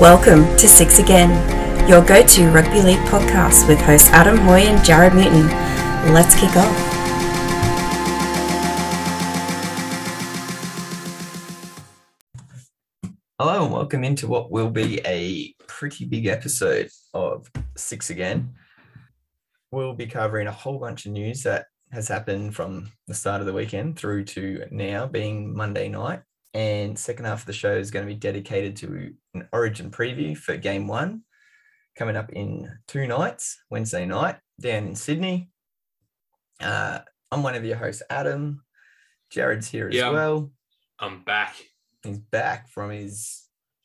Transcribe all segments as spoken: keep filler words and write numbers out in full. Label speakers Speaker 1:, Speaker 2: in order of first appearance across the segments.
Speaker 1: Welcome to Six Again, your go-to rugby league podcast with hosts Adam Hoy and Jared Newton. Let's kick off.
Speaker 2: Hello and welcome into what will be a pretty big episode of Six Again. We'll be covering a whole bunch of news that has happened from the start of the weekend through to now being Monday night. And second half of the show is going to be dedicated to an Origin preview for game one coming up in two nights, Wednesday night down in Sydney. Uh, I'm one of your hosts, Adam. Jared's here as
Speaker 3: yeah,
Speaker 2: well.
Speaker 3: I'm back.
Speaker 2: He's back from his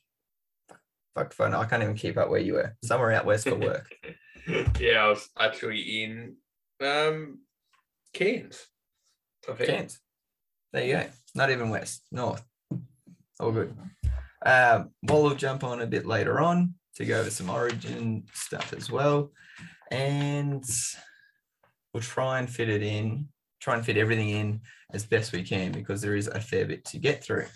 Speaker 2: fuck phone. I can't even keep up where you were. Somewhere out west for work.
Speaker 3: yeah, I was actually in um, Cairns.
Speaker 2: Cairns. There you go. Not even west, north. All good. Um, well, we'll jump on a bit later on to go over some Origin stuff as well. And we'll try and fit it in, try and fit everything in as best we can because there is a fair bit to get through.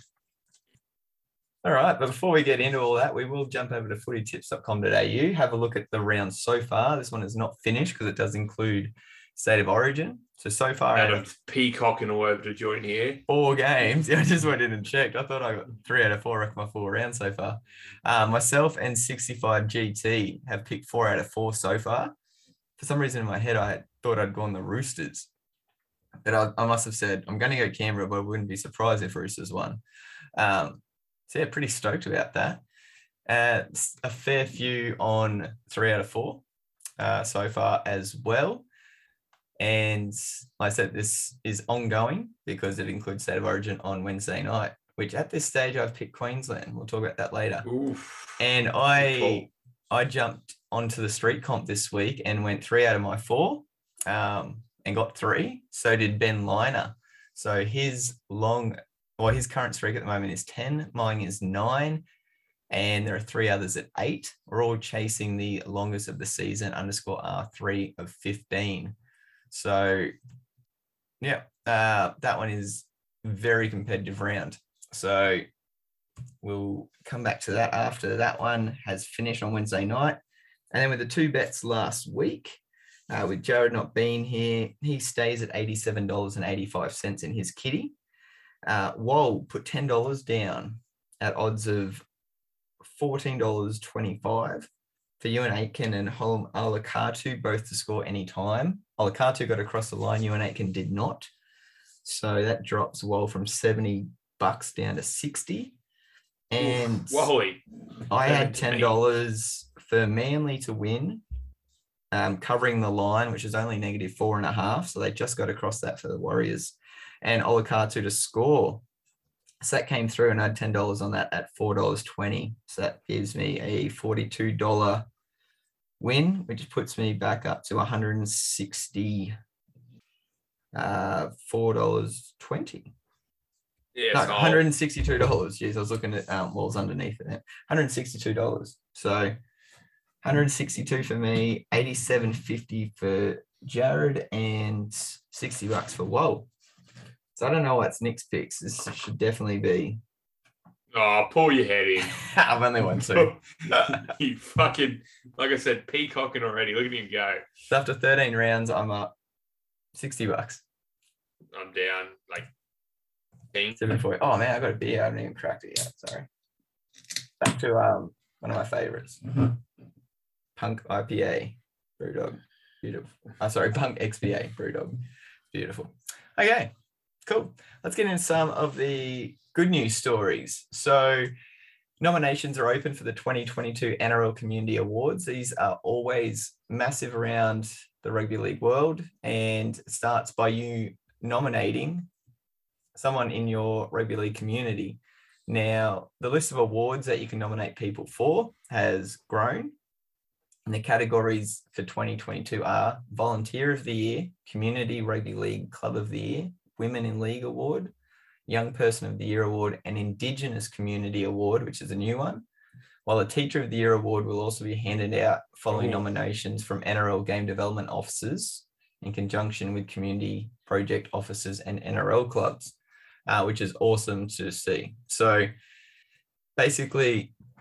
Speaker 2: All right, but before we get into all that, we will jump over to footy tips dot com dot a u, have a look at the rounds so far. This one is not finished because it does include State of Origin. So, so far,
Speaker 3: Adam's peacocking all over to join here.
Speaker 2: Four games. Yeah, I just went in and checked. I thought I got three out of four of my four rounds so far. Uh, myself and sixty-five G T have picked four out of four so far. For some reason in my head, I thought I'd gone the Roosters. But I, I must have said, I'm going to go Canberra, but I wouldn't be surprised if Roosters won. Um, so, yeah, pretty stoked about that. Uh, a fair few on three out of four uh, so far as well. And like I said, this is ongoing because it includes State of Origin on Wednesday night, which at this stage I've picked Queensland. We'll talk about that later.
Speaker 3: Oof.
Speaker 2: And I I jumped onto the street comp this week and went three out of my four um, and got three. So did Ben Liner. So his long, well, his current streak at the moment is ten. Mine is nine. And there are three others at eight. We're all chasing the longest of the season, underscore R three of fifteen. So, yeah, uh, that one is very competitive round. So we'll come back to that after that one has finished on Wednesday night. And then with the two bets last week, uh, with Jared not being here, he stays at eighty-seven dollars and eighty-five cents in his kitty. Uh, Wall put ten dollars down at odds of fourteen dollars and twenty-five cents. For Euan Aitken and Holm Alakatu both to score any time. Alakatu got across the line, Euan Aitken did not. So that drops well from seventy bucks down to sixty. And
Speaker 3: Whoa,
Speaker 2: I had ten dollars for Manly to win, um, covering the line, which is only negative four and a half. So they just got across that for the Warriors. And Alakatu to score. So that came through and I had ten dollars on that at four dollars and twenty cents. So that gives me a forty-two dollars win, which puts me back up to one hundred sixty, uh, four dollars and twenty cents.
Speaker 3: Yeah,
Speaker 2: no,
Speaker 3: so
Speaker 2: one hundred sixty-two dollars. Jeez, I was looking at um, walls underneath it. one hundred sixty-two dollars. So one hundred sixty-two dollars for me, eighty-seven fifty for Jared, and sixty bucks for Whoa. So I don't know what's Nick's picks. This should definitely be.
Speaker 3: Oh, pull your head in.
Speaker 2: I've only won two.
Speaker 3: You fucking, like I said, peacocking already. Look at him go.
Speaker 2: So after thirteen rounds, I'm up sixty bucks.
Speaker 3: I'm down like ten.
Speaker 2: seven forty. Oh man, I got a beer. I haven't even cracked it yet. Sorry. Back to um one of my favorites. Mm-hmm. Punk I P A Brewdog. Beautiful. Oh, sorry, Punk X P A Brewdog. Beautiful. Okay. Cool. Let's get into some of the good news stories. So nominations are open for the twenty twenty-two N R L Community Awards. These are always massive around the rugby league world and it starts by you nominating someone in your rugby league community. Now, the list of awards that you can nominate people for has grown. And the categories for twenty twenty-two are Volunteer of the Year, Community Rugby League Club of the Year, Women in League Award, Young Person of the Year Award, and Indigenous Community Award, which is a new one. While the Teacher of the Year Award will also be handed out following Ooh. nominations from N R L game development officers in conjunction with community project officers and N R L clubs, uh, which is awesome to see. So basically,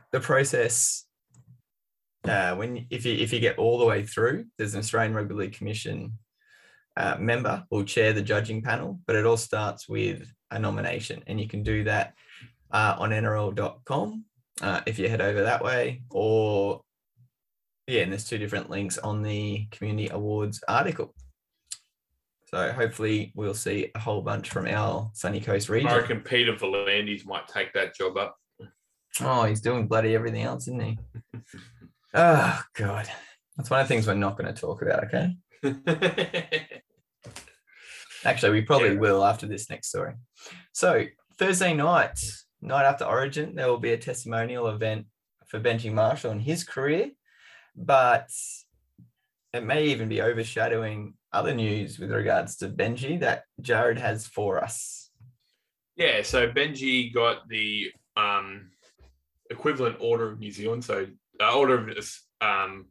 Speaker 2: the process, uh, when if you if you get all the way through, there's an Australian Rugby League Commission uh, member will chair the judging panel, but it all starts with a nomination, and you can do that uh, on N R L dot com uh, if you head over that way, or yeah, and there's two different links on the Community Awards article. So hopefully we'll see a whole bunch from our Sunny Coast region.
Speaker 3: I reckon Peter Volandis might take that job up.
Speaker 2: Oh, he's doing bloody everything else, isn't he? Oh, God. That's one of the things we're not going to talk about, okay? Actually, we probably yeah. will after this next story. So Thursday night, night after Origin, there will be a testimonial event for Benji Marshall and his career, but it may even be overshadowing other news with regards to Benji that Jared has for us.
Speaker 3: Yeah, so Benji got the um, equivalent Order of New Zealand, so uh, Order of um,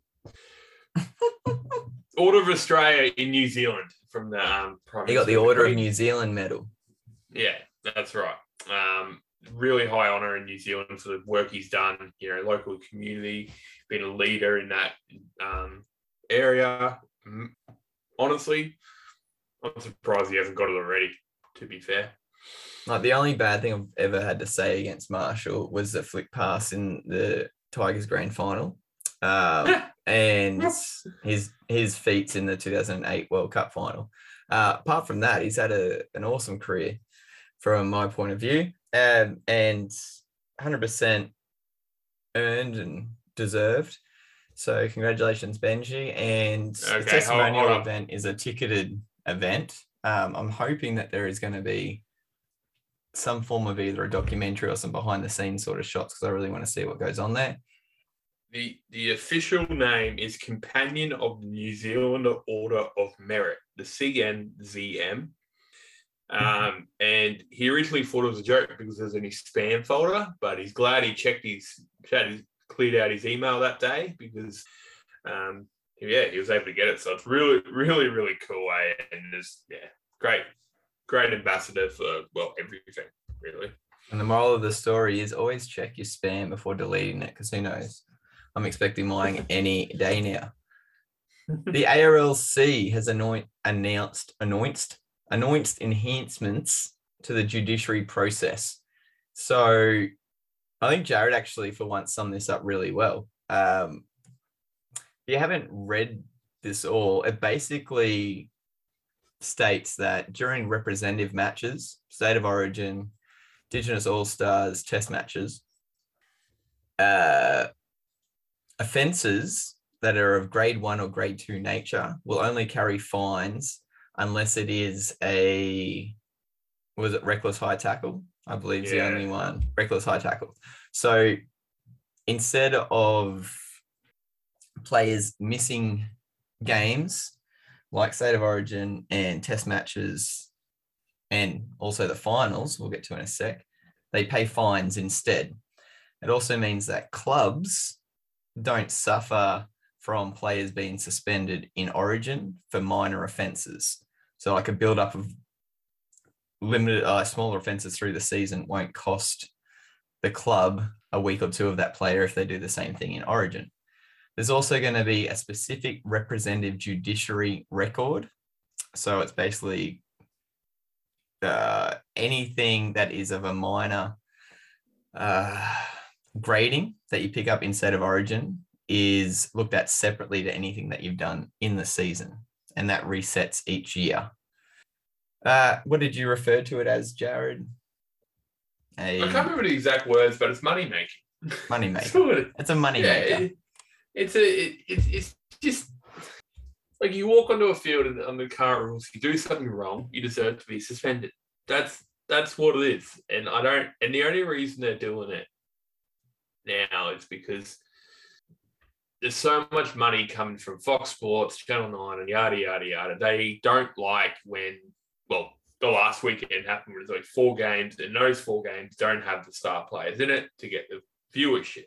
Speaker 3: Order of Australia in New Zealand from the um, Prime
Speaker 2: He got the Order of New Zealand medal.
Speaker 3: Yeah, that's right. Um, really high honour in New Zealand for the work he's done, you know, local community, been a leader in that um, area. Honestly, I'm surprised he hasn't got it already, to be fair.
Speaker 2: Like, the only bad thing I've ever had to say against Marshall was the flick pass in the Tigers grand final. Um, and his his feats in the two thousand eight World Cup final. Uh, apart from that, he's had a, an awesome career from my point of view, um, and one hundred percent earned and deserved. So congratulations, Benji. And okay, the testimonial hold, hold event is a ticketed event. Um, I'm hoping that there is going to be some form of either a documentary or some behind the scenes sort of shots, because I really want to see what goes on there.
Speaker 3: The the official name is Companion of the New Zealand Order of Merit, the C N Z M. Um, and he originally thought it was a joke because it was in his spam folder, but he's glad he checked his, his cleared out his email that day because, um, yeah, he was able to get it. So it's really, really, really cool. Eh? And it's, yeah, great, great ambassador for, well, everything, really.
Speaker 2: And the moral of the story is always check your spam before deleting it, because who knows? I'm expecting mine any day now. The A R L C has anoint, announced, announced, announced enhancements to the judiciary process. So I think Jared actually, for once, summed this up really well. Um, if you haven't read this all, it basically states that during representative matches, State of Origin, Indigenous All-Stars, Test matches, uh, offences that are of grade one or grade two nature will only carry fines unless it is a, was it reckless high tackle? I believe is yeah. the only one, reckless high tackle. So instead of players missing games like State of Origin and Test matches and also the finals, we'll get to in a sec, they pay fines instead. It also means that clubs don't suffer from players being suspended in Origin for minor offences. So like a build-up of limited, uh, smaller offences through the season won't cost the club a week or two of that player if they do the same thing in Origin. There's also going to be a specific representative judiciary record. So it's basically uh, anything that is of a minor uh, grading that you pick up in State of Origin is looked at separately to anything that you've done in the season, and that resets each year. Uh, what did you refer to it as, Jared? A...
Speaker 3: I can't remember the exact words, but it's money making.
Speaker 2: Money making. It's a money
Speaker 3: yeah,
Speaker 2: maker.
Speaker 3: It, it's a. It, it, it's just like you walk onto a field and on the current rules, you do something wrong, you deserve to be suspended. That's that's what it is, and I don't. And the only reason they're doing it now is because there's so much money coming from Fox Sports, Channel nine, and yada yada yada. They don't like when. Well, the last weekend happened where there's like four games, and those four games don't have the star players in it to get the viewership.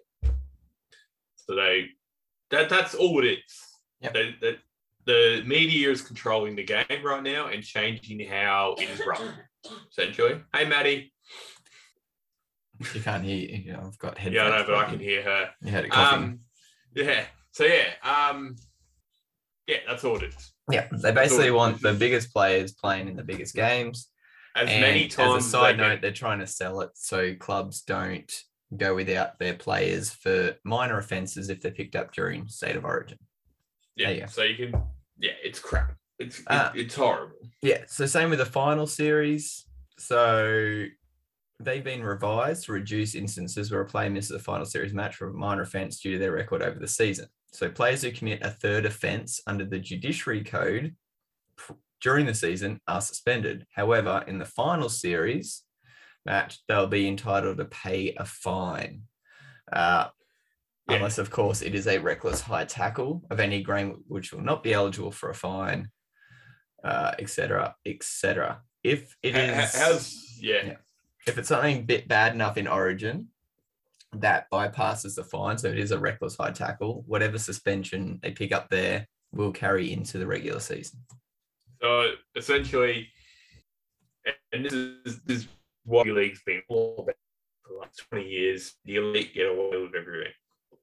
Speaker 3: So they, that that's all it is.
Speaker 2: Yep.
Speaker 3: They, that the media is controlling the game right now and changing how it is run. Essentially, hey Maddie.
Speaker 2: She can't hear you. You know, I've got headphones.
Speaker 3: Yeah, I know, but I
Speaker 2: plugged
Speaker 3: can
Speaker 2: in.
Speaker 3: hear her.
Speaker 2: You had it coughing.
Speaker 3: Um, yeah. So yeah, um, yeah, that's all it is.
Speaker 2: Yeah, they basically
Speaker 3: all-
Speaker 2: want the biggest players playing in the biggest games.
Speaker 3: As
Speaker 2: And
Speaker 3: many times
Speaker 2: as a side
Speaker 3: as they
Speaker 2: note,
Speaker 3: can-
Speaker 2: they're trying to sell it so clubs don't go without their players for minor offences if they're picked up during State of Origin.
Speaker 3: yeah.
Speaker 2: there you go.
Speaker 3: So you can, yeah, it's crap. It's it,
Speaker 2: Uh,
Speaker 3: it's horrible.
Speaker 2: Yeah, so same with the final series. So they've been revised to reduce instances where a player misses a final series match for a minor offence due to their record over the season. So players who commit a third offence under the Judiciary Code during the season are suspended. However, in the final series match, they'll be entitled to pay a fine. Uh,
Speaker 3: Yeah.
Speaker 2: Unless, of course, it is a reckless high tackle of any grade which will not be eligible for a fine, uh, et cetera, et cetera. If it
Speaker 3: How-
Speaker 2: is,
Speaker 3: how's yeah.
Speaker 2: yeah. if it's something bit bad enough in Origin that bypasses the fine, so it is a reckless high tackle, whatever suspension they pick up there will carry into the regular season.
Speaker 3: So essentially, and this is this is what the league's been all about for the last twenty years. The elite get away with everything.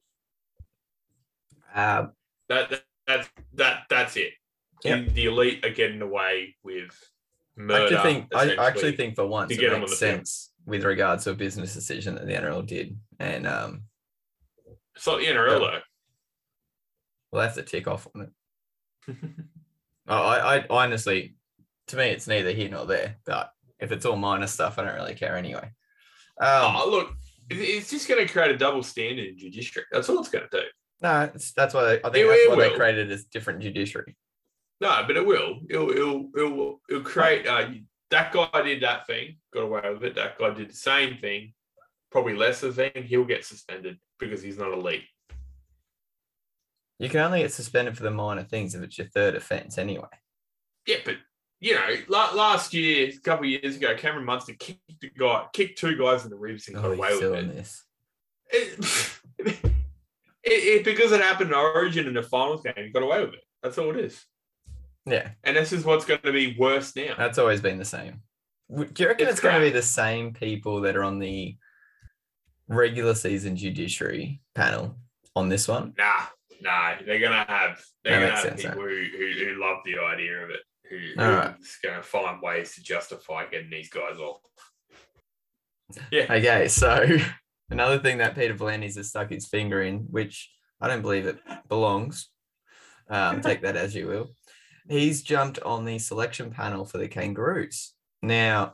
Speaker 2: Um,
Speaker 3: That, that that's that that's it.
Speaker 2: Yep.
Speaker 3: The, the elite are getting away with murder.
Speaker 2: I actually think I
Speaker 3: essentially.
Speaker 2: actually think for once
Speaker 3: to
Speaker 2: it
Speaker 3: get 'em
Speaker 2: makes
Speaker 3: on the field.
Speaker 2: sense with regards to a business decision that the N R L did, and um,
Speaker 3: it's like the N R L though.
Speaker 2: we'll have to tick off on it. Oh, I, I honestly, to me, it's neither here nor there. But if it's all minor stuff, I don't really care anyway. Um,
Speaker 3: Oh, look, it- it's just going to create a double standard in judiciary. That's all it's going to do.
Speaker 2: no, it's, that's why they, I think
Speaker 3: It-
Speaker 2: that's
Speaker 3: it
Speaker 2: why they
Speaker 3: will.
Speaker 2: created this different judiciary.
Speaker 3: No, but it will. It'll it'll it'll, it'll create. Uh, that guy did that thing, got away with it. That guy did the same thing, probably lesser thing. He'll get suspended because he's not elite.
Speaker 2: You can only get suspended for the minor things if it's your third offence anyway.
Speaker 3: Yeah, but you know, la- last year, a couple of years ago, Cameron Munster kicked the guy, kicked two guys in the ribs and got
Speaker 2: Oh,
Speaker 3: away
Speaker 2: you're still
Speaker 3: with
Speaker 2: on
Speaker 3: it.
Speaker 2: this.
Speaker 3: It, it, it. Because it happened in Origin in the finals game, he got away with it. That's all it is.
Speaker 2: Yeah,
Speaker 3: And this is what's going to be worse now.
Speaker 2: that's always been the same. W- Do you reckon
Speaker 3: It's
Speaker 2: it's, going to
Speaker 3: crap.
Speaker 2: be the same people that are on the regular season judiciary panel on this one?
Speaker 3: Nah, nah. They're gonna have they're
Speaker 2: That
Speaker 3: gonna
Speaker 2: makes
Speaker 3: have
Speaker 2: sense,
Speaker 3: people who, who who love the idea of it, who,
Speaker 2: All
Speaker 3: who's
Speaker 2: right.
Speaker 3: gonna find ways to justify getting these guys off. Yeah,
Speaker 2: Okay, so another thing that Peter V'landys has stuck his finger in, which I don't believe it belongs. Um, take that as you will. He's jumped on the selection panel for the Kangaroos. Now,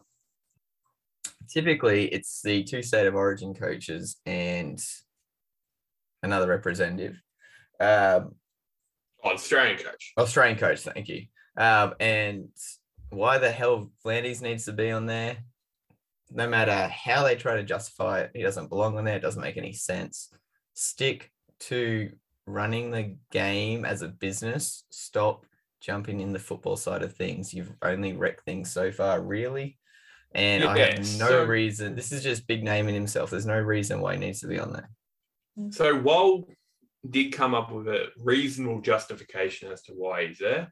Speaker 2: typically it's the two state of origin coaches and another representative. Um,
Speaker 3: oh, Australian coach.
Speaker 2: Australian coach, thank you. Um, and why the hell V'landys needs to be on there? No matter how they try to justify it, he doesn't belong on there. It doesn't make any sense. Stick to running the game as a business. Stop jumping in the football side of things. You've only wrecked things so far, really. And I
Speaker 3: Yeah,
Speaker 2: have no
Speaker 3: so-
Speaker 2: reason. This is just big naming himself. There's no reason why he needs to be on there.
Speaker 3: So Wall did come up with a reasonable justification as to why he's there.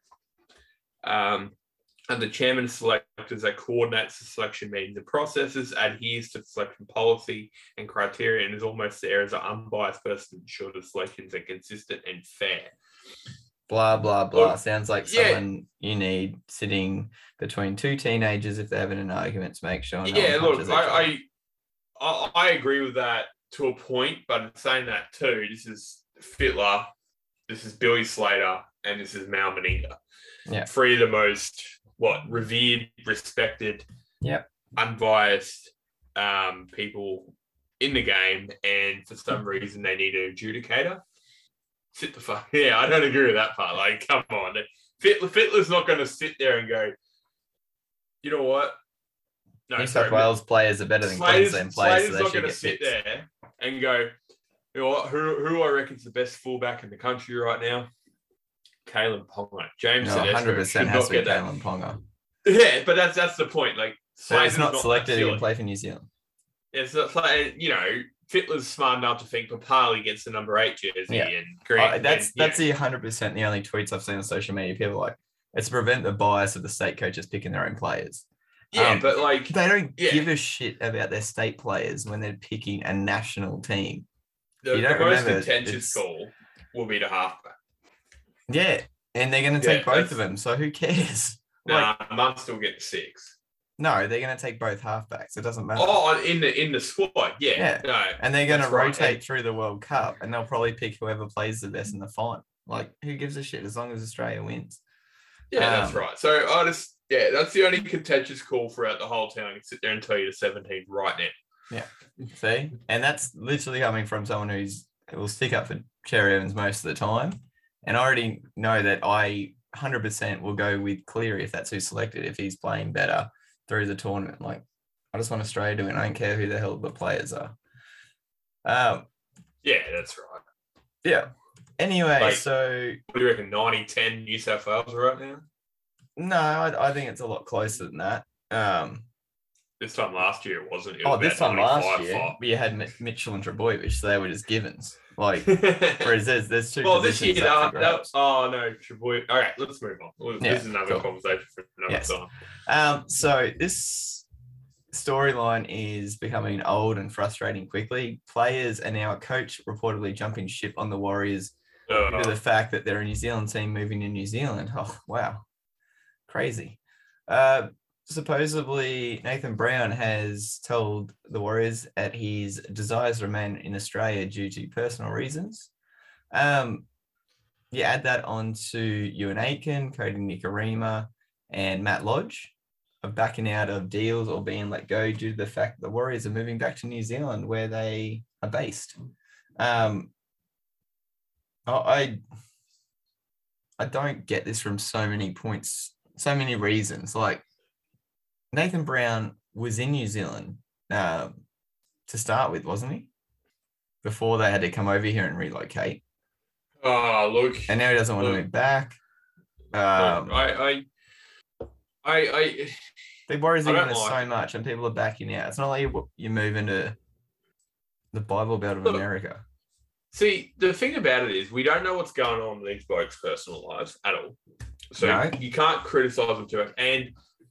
Speaker 3: Um, and the chairman of selectors that coordinates the selection meetings and processes, adheres to selection policy and criteria, and is almost there as an unbiased person to ensure the selections are consistent and fair.
Speaker 2: Blah, blah, blah.
Speaker 3: Well,
Speaker 2: Sounds like
Speaker 3: yeah.
Speaker 2: someone you need sitting between two teenagers if they're having an argument to make sure no
Speaker 3: yeah,
Speaker 2: one
Speaker 3: look,
Speaker 2: punches each other.
Speaker 3: I, I I I agree with that to a point, but in saying that too, this is Fittler, this is Billy Slater, and this is Mal Meninga.
Speaker 2: Yeah.
Speaker 3: Three of the most what revered, respected,
Speaker 2: Yep.
Speaker 3: unbiased um, people in the game, and for some reason they need an adjudicator. Sit the fuck. Yeah, I don't agree with that part. Like, come on, Fittler, Fittler's not going to sit there and go, you know what? No,
Speaker 2: New
Speaker 3: sorry,
Speaker 2: South Wales players are better than
Speaker 3: Slater's,
Speaker 2: Queensland players, so
Speaker 3: Slater's
Speaker 2: they
Speaker 3: not
Speaker 2: should
Speaker 3: going to
Speaker 2: get
Speaker 3: sit
Speaker 2: fixed.
Speaker 3: there and go, you know what, who, who I reckon's the best fullback in the country right now? Kalen Ponga. James
Speaker 2: No,
Speaker 3: Tedesco
Speaker 2: one hundred percent
Speaker 3: should
Speaker 2: has
Speaker 3: not
Speaker 2: to be
Speaker 3: get that.
Speaker 2: Kalen Ponga.
Speaker 3: Yeah, but that's that's the point. Like,
Speaker 2: So he's
Speaker 3: Slater's
Speaker 2: not
Speaker 3: that
Speaker 2: selected, he
Speaker 3: silly.
Speaker 2: can play for New Zealand.
Speaker 3: It's not like, you know, Fittler's smart enough to think Papali gets the number eight jersey
Speaker 2: Yeah.
Speaker 3: and Grant.
Speaker 2: Uh, that's
Speaker 3: and, you
Speaker 2: that's
Speaker 3: know,
Speaker 2: the one hundred percent the only tweets I've seen on social media. People are like, it's to prevent the bias of the state coaches picking their own players.
Speaker 3: Yeah,
Speaker 2: Um,
Speaker 3: but like
Speaker 2: they don't
Speaker 3: yeah.
Speaker 2: give a shit about their state players when they're picking a national team.
Speaker 3: the,
Speaker 2: you
Speaker 3: the
Speaker 2: don't
Speaker 3: most
Speaker 2: remember,
Speaker 3: contentious
Speaker 2: it's-
Speaker 3: call will be the halfback.
Speaker 2: Yeah, and they're going to
Speaker 3: Yeah,
Speaker 2: take both
Speaker 3: that's-
Speaker 2: of them. So who cares? Like,
Speaker 3: Nah, Munster will get six.
Speaker 2: no, they're going to take both halfbacks. It doesn't matter.
Speaker 3: Oh, in the in the squad, yeah.
Speaker 2: Yeah.
Speaker 3: No,
Speaker 2: And they're going to
Speaker 3: that's right.
Speaker 2: rotate
Speaker 3: And-
Speaker 2: through the World Cup, and they'll probably pick whoever plays the best in the final. Like, who gives a shit as long as Australia wins?
Speaker 3: Yeah, that's
Speaker 2: Um,
Speaker 3: right. So I just, yeah, that's the only contentious call throughout the whole town. I can sit there and tell you the seventeen right now.
Speaker 2: See? And that's literally coming from someone who's will stick up for Cherry Evans most of the time. And I already know that I one hundred percent will go with Cleary if that's who's selected, if he's playing better through the tournament. Like, I just want Australia to win. I don't care who the hell the players are. Um,
Speaker 3: Yeah, that's right.
Speaker 2: yeah. Anyway,
Speaker 3: Like-
Speaker 2: so
Speaker 3: What do you reckon? ninety ten New South Wales right now?
Speaker 2: no, I, I think it's a lot closer than that. Um,
Speaker 3: This time last year it wasn't. It
Speaker 2: oh,
Speaker 3: was
Speaker 2: this time
Speaker 3: about
Speaker 2: last year,
Speaker 3: ninety-five
Speaker 2: we had M- Mitchell and Trebojevic, so they were just givens. Like,
Speaker 3: five.
Speaker 2: whereas there's, there's two
Speaker 3: Well, this year,
Speaker 2: positions up
Speaker 3: uh,
Speaker 2: for
Speaker 3: that,
Speaker 2: grabs.
Speaker 3: oh no, Trebojevic. All right, let's move on. Well,
Speaker 2: Yeah,
Speaker 3: this is another
Speaker 2: cool.
Speaker 3: conversation for another
Speaker 2: Yes.
Speaker 3: time.
Speaker 2: Um, so this storyline is becoming old and frustrating quickly. Players and our coach reportedly jumping ship on the Warriors due to
Speaker 3: Uh,
Speaker 2: the fact that they're a New Zealand team moving to New Zealand. Oh, wow. Crazy. Uh, supposedly, Nathan Brown has told the Warriors that his desires to remain in Australia due to personal reasons. Um, you add that on to Ewan Aitken, Cody Nikorima, and Matt Lodge of backing out of deals or being let go due to the fact that the Warriors are moving back to New Zealand where they are based. Um, I I don't get this from so many points, so many reasons. Like, Nathan Brown was in New Zealand um, to start with, wasn't he? Before they had to come over here and relocate.
Speaker 3: oh, look.
Speaker 2: And now he doesn't want to
Speaker 3: Look.
Speaker 2: move back.
Speaker 3: look,
Speaker 2: Um,
Speaker 3: I, I, I, I,
Speaker 2: the Warriors
Speaker 3: I
Speaker 2: are
Speaker 3: don't
Speaker 2: giving us
Speaker 3: like
Speaker 2: so much and people are backing out. It's not like you, you move into the Bible Belt of
Speaker 3: Look.
Speaker 2: America.
Speaker 3: see, the thing about it is we don't know what's going on in these blokes' personal lives at all. So
Speaker 2: No.
Speaker 3: you can't criticize them too much. And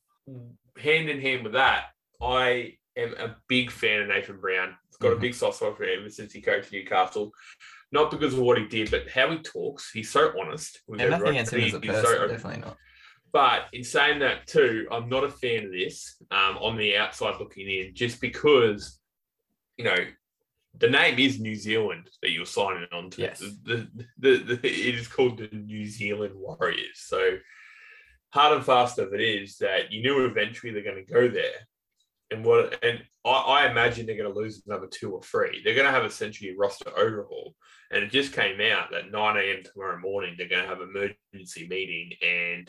Speaker 3: hand in hand with that, I am a big fan of Nathan Brown. He's got
Speaker 2: Mhm.
Speaker 3: a big soft spot for him ever since he coached Newcastle. Not because of what he did, but how he talks. He's so honest. with
Speaker 2: And nothing
Speaker 3: everyone.
Speaker 2: against him as a
Speaker 3: He- he's
Speaker 2: person,
Speaker 3: so open.
Speaker 2: definitely not.
Speaker 3: But in saying that too, I'm not a fan of this um, on the outside looking in, just because, you know, the name is New Zealand that you're signing on to.
Speaker 2: Yes.
Speaker 3: The, the, the, the, it is called the New Zealand Warriors. So hard and fast of it is that you knew eventually they're going to go there. And what and I, I imagine they're going to lose another two or three. They're going to have essentially a roster overhaul. And it just came out that nine a.m. tomorrow morning, they're going to have an emergency meeting. And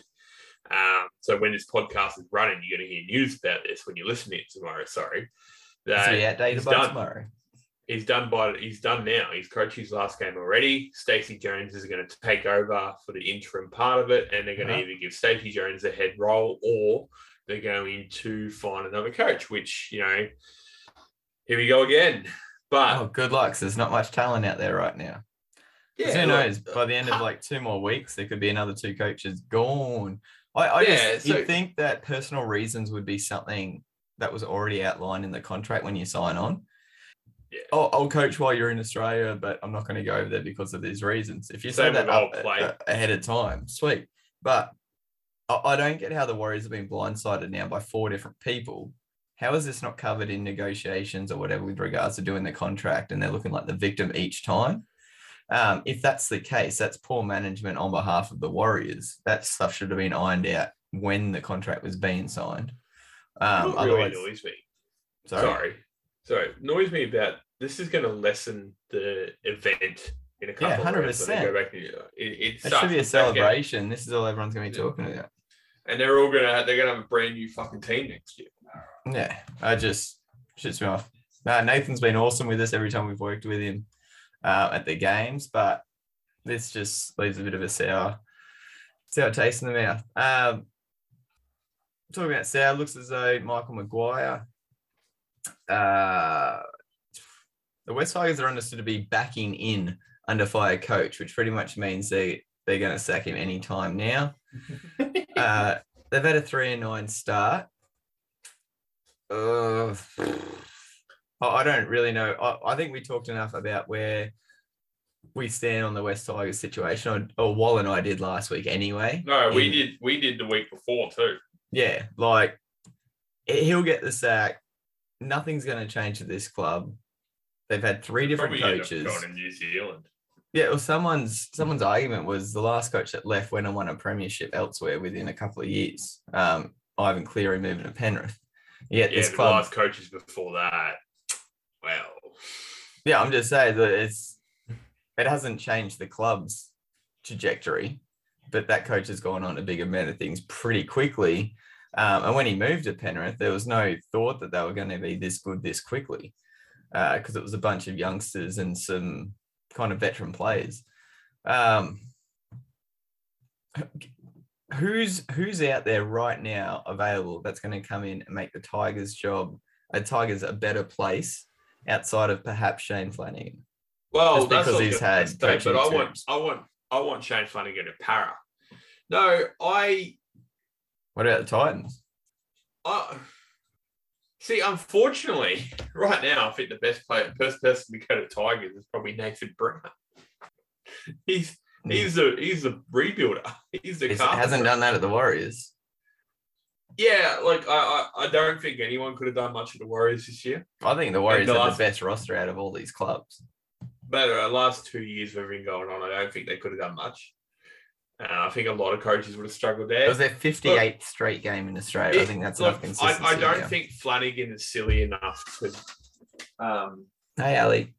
Speaker 3: um, so when this podcast is running, you're going to hear news about this when you listen to it tomorrow. Sorry.
Speaker 2: It's
Speaker 3: That
Speaker 2: be outdated
Speaker 3: he's
Speaker 2: by
Speaker 3: done.
Speaker 2: tomorrow.
Speaker 3: He's done by he's done now. He's coached his last game already. Stacey Jones is going to take over for the interim part of it, and they're going
Speaker 2: Uh-huh.
Speaker 3: to either give Stacey Jones a head role or they're going to find another coach. Which, you know, here we go again. But
Speaker 2: Oh, good luck. 'Cause there's not much talent out there right now. 'Cause
Speaker 3: yeah,
Speaker 2: who
Speaker 3: look,
Speaker 2: knows? By the end of like two more weeks, there could be another two coaches gone. I, I
Speaker 3: Yeah,
Speaker 2: just
Speaker 3: so-
Speaker 2: you'd think that personal reasons would be something that was already outlined in the contract when you sign on.
Speaker 3: Yeah.
Speaker 2: Oh, I'll coach while you're in Australia, but I'm not going to go over there because of these reasons. If you say
Speaker 3: Same
Speaker 2: that
Speaker 3: with
Speaker 2: up
Speaker 3: old play.
Speaker 2: a- ahead of time, sweet. But I, I don't get how the Warriors have been blindsided now by four different people. How is this not covered in negotiations or whatever with regards to doing the contract, and they're looking like the victim each time? Um, if that's the case, that's poor management on behalf of the Warriors. That stuff should have been ironed out when the contract was being signed. Um,
Speaker 3: what really
Speaker 2: otherwise,
Speaker 3: annoys me.
Speaker 2: sorry.
Speaker 3: Sorry. Sorry. Annoys me about this is going to lessen the event in a couple
Speaker 2: Yeah,
Speaker 3: of rounds when they go
Speaker 2: one hundred percent.
Speaker 3: back. to- It, it
Speaker 2: It
Speaker 3: sucks.
Speaker 2: should be a
Speaker 3: It's back out.
Speaker 2: celebration. This is all everyone's going to be talking about.
Speaker 3: And they're all going to have, they're going to have a brand new fucking team next year.
Speaker 2: Yeah, I just shits me off. Uh, Nathan's been awesome with us every time we've worked with him uh, at the games, but this just leaves a bit of a sour, sour taste in the mouth. Um, talking about sour, looks as though Michael Maguire, uh, the West Tigers are understood to be backing in under fire coach, which pretty much means they, they're going to sack him any time now. Uh, they've had a three and nine start. Uh, I don't really know. I, I think we talked enough about where we stand on the West Tigers situation, or, or Wall and I did last week anyway.
Speaker 3: No, we
Speaker 2: in,
Speaker 3: did. We did the week before too.
Speaker 2: Yeah, like he'll get the sack. Nothing's going to change at this club. They've had three different
Speaker 3: Probably
Speaker 2: coaches.
Speaker 3: Going in New Zealand.
Speaker 2: Yeah, well, someone's someone's argument was the last coach that left went and won a premiership elsewhere within a couple of years. Um, Ivan Cleary moving to Penrith. Yeah,
Speaker 3: Yeah,
Speaker 2: this
Speaker 3: the
Speaker 2: club.
Speaker 3: last coaches before that. Well,
Speaker 2: Yeah, I'm just saying that it's it hasn't changed the club's trajectory, but that coach has gone on to bigger, better things pretty quickly. Um, and when he moved to Penrith, there was no thought that they were going to be this good this quickly, because uh, it was a bunch of youngsters and some kind of veteran players. Um, who's who's out there right now available that's going to come in and make the Tigers' job, a Tigers a better place outside of perhaps Shane Flanagan?
Speaker 3: well,
Speaker 2: Just
Speaker 3: that's
Speaker 2: because
Speaker 3: what
Speaker 2: he's
Speaker 3: I
Speaker 2: had
Speaker 3: was gonna say, but I
Speaker 2: coaching
Speaker 3: want,
Speaker 2: terms.
Speaker 3: I want, I want Shane Flanagan to para. No, I,
Speaker 2: What about the Titans?
Speaker 3: I see. Unfortunately, right now, I think the best player, first person to go to Tigers is probably Nathan Brown. He's he's a he's a rebuilder. He's the
Speaker 2: He hasn't done that at the Warriors.
Speaker 3: Yeah, like I, I, I don't think anyone could have done much of the Warriors this year.
Speaker 2: I think the Warriors
Speaker 3: the
Speaker 2: have
Speaker 3: last-
Speaker 2: the best roster out of all these clubs.
Speaker 3: But the uh, last two years we've been going on, I don't think they could have done much. Uh, I think a lot of coaches would have struggled there.
Speaker 2: It was their fifty-eighth Look, straight game in Australia.
Speaker 3: It,
Speaker 2: I think that's
Speaker 3: look,
Speaker 2: enough consistency.
Speaker 3: I, I don't
Speaker 2: now.
Speaker 3: think Flanagan is silly enough to. Um,
Speaker 2: Hey, Ali.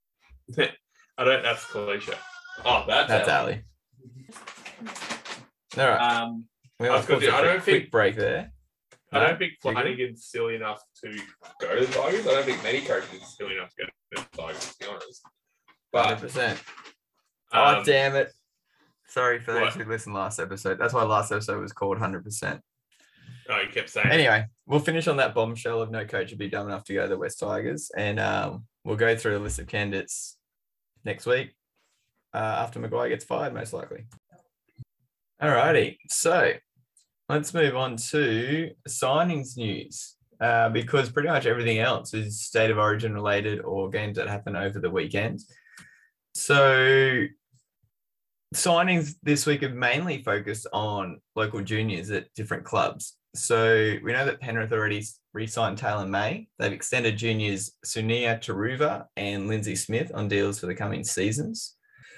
Speaker 3: I don't. That's cliche. Oh, that's
Speaker 2: That's
Speaker 3: Ali.
Speaker 2: Ali. All right.
Speaker 3: Um,
Speaker 2: we
Speaker 3: I was
Speaker 2: might
Speaker 3: gonna say, I
Speaker 2: a
Speaker 3: don't
Speaker 2: quick
Speaker 3: think-
Speaker 2: break there.
Speaker 3: I
Speaker 2: No?
Speaker 3: don't think
Speaker 2: You good?
Speaker 3: Flanagan's silly enough to go to the Tigers. I don't think many coaches are silly enough to go to the Tigers, to be honest.
Speaker 2: one hundred
Speaker 3: But
Speaker 2: percent.
Speaker 3: um,
Speaker 2: Oh, damn it. Sorry for those
Speaker 3: what?
Speaker 2: who listened last episode. That's why last episode was called one hundred percent.
Speaker 3: oh, you kept saying.
Speaker 2: Anyway, we'll finish on that bombshell of no coach would be dumb enough to go to the West Tigers. And um, we'll go through a list of candidates next week uh, after Maguire gets fired, most likely. Alrighty. So let's move on to signings news. Uh, because pretty much everything else is state of origin related or games that happen over the weekend. So signings this week have mainly focused on local juniors at different clubs. So we know that Penrith already re-signed Taylor May. They've extended juniors Sunia Taruva and Lindsay Smith on deals for the coming seasons.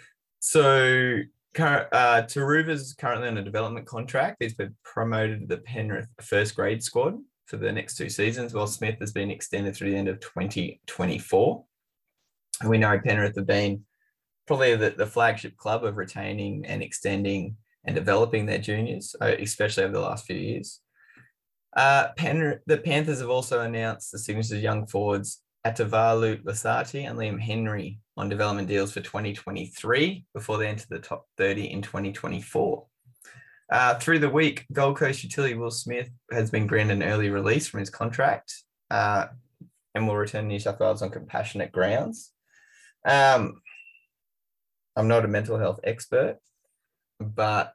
Speaker 2: So uh, Taruva's currently on a development contract. He's been promoted to the Penrith first grade squad for the next two seasons, while Smith has been extended through the end of twenty twenty-four. And we know Penrith have been probably the, the flagship club of retaining and extending and developing their juniors, especially over the last few years. Uh, Penrith, the Panthers have also announced the signatures of young forwards Atavalu Lasati and Liam Henry on development deals for twenty twenty-three before they enter the top thirty in twenty twenty-four. Uh, through the week, Gold Coast utility Will Smith has been granted an early release from his contract uh, and will return to New South Wales on compassionate grounds. Um, I'm not a mental health expert, but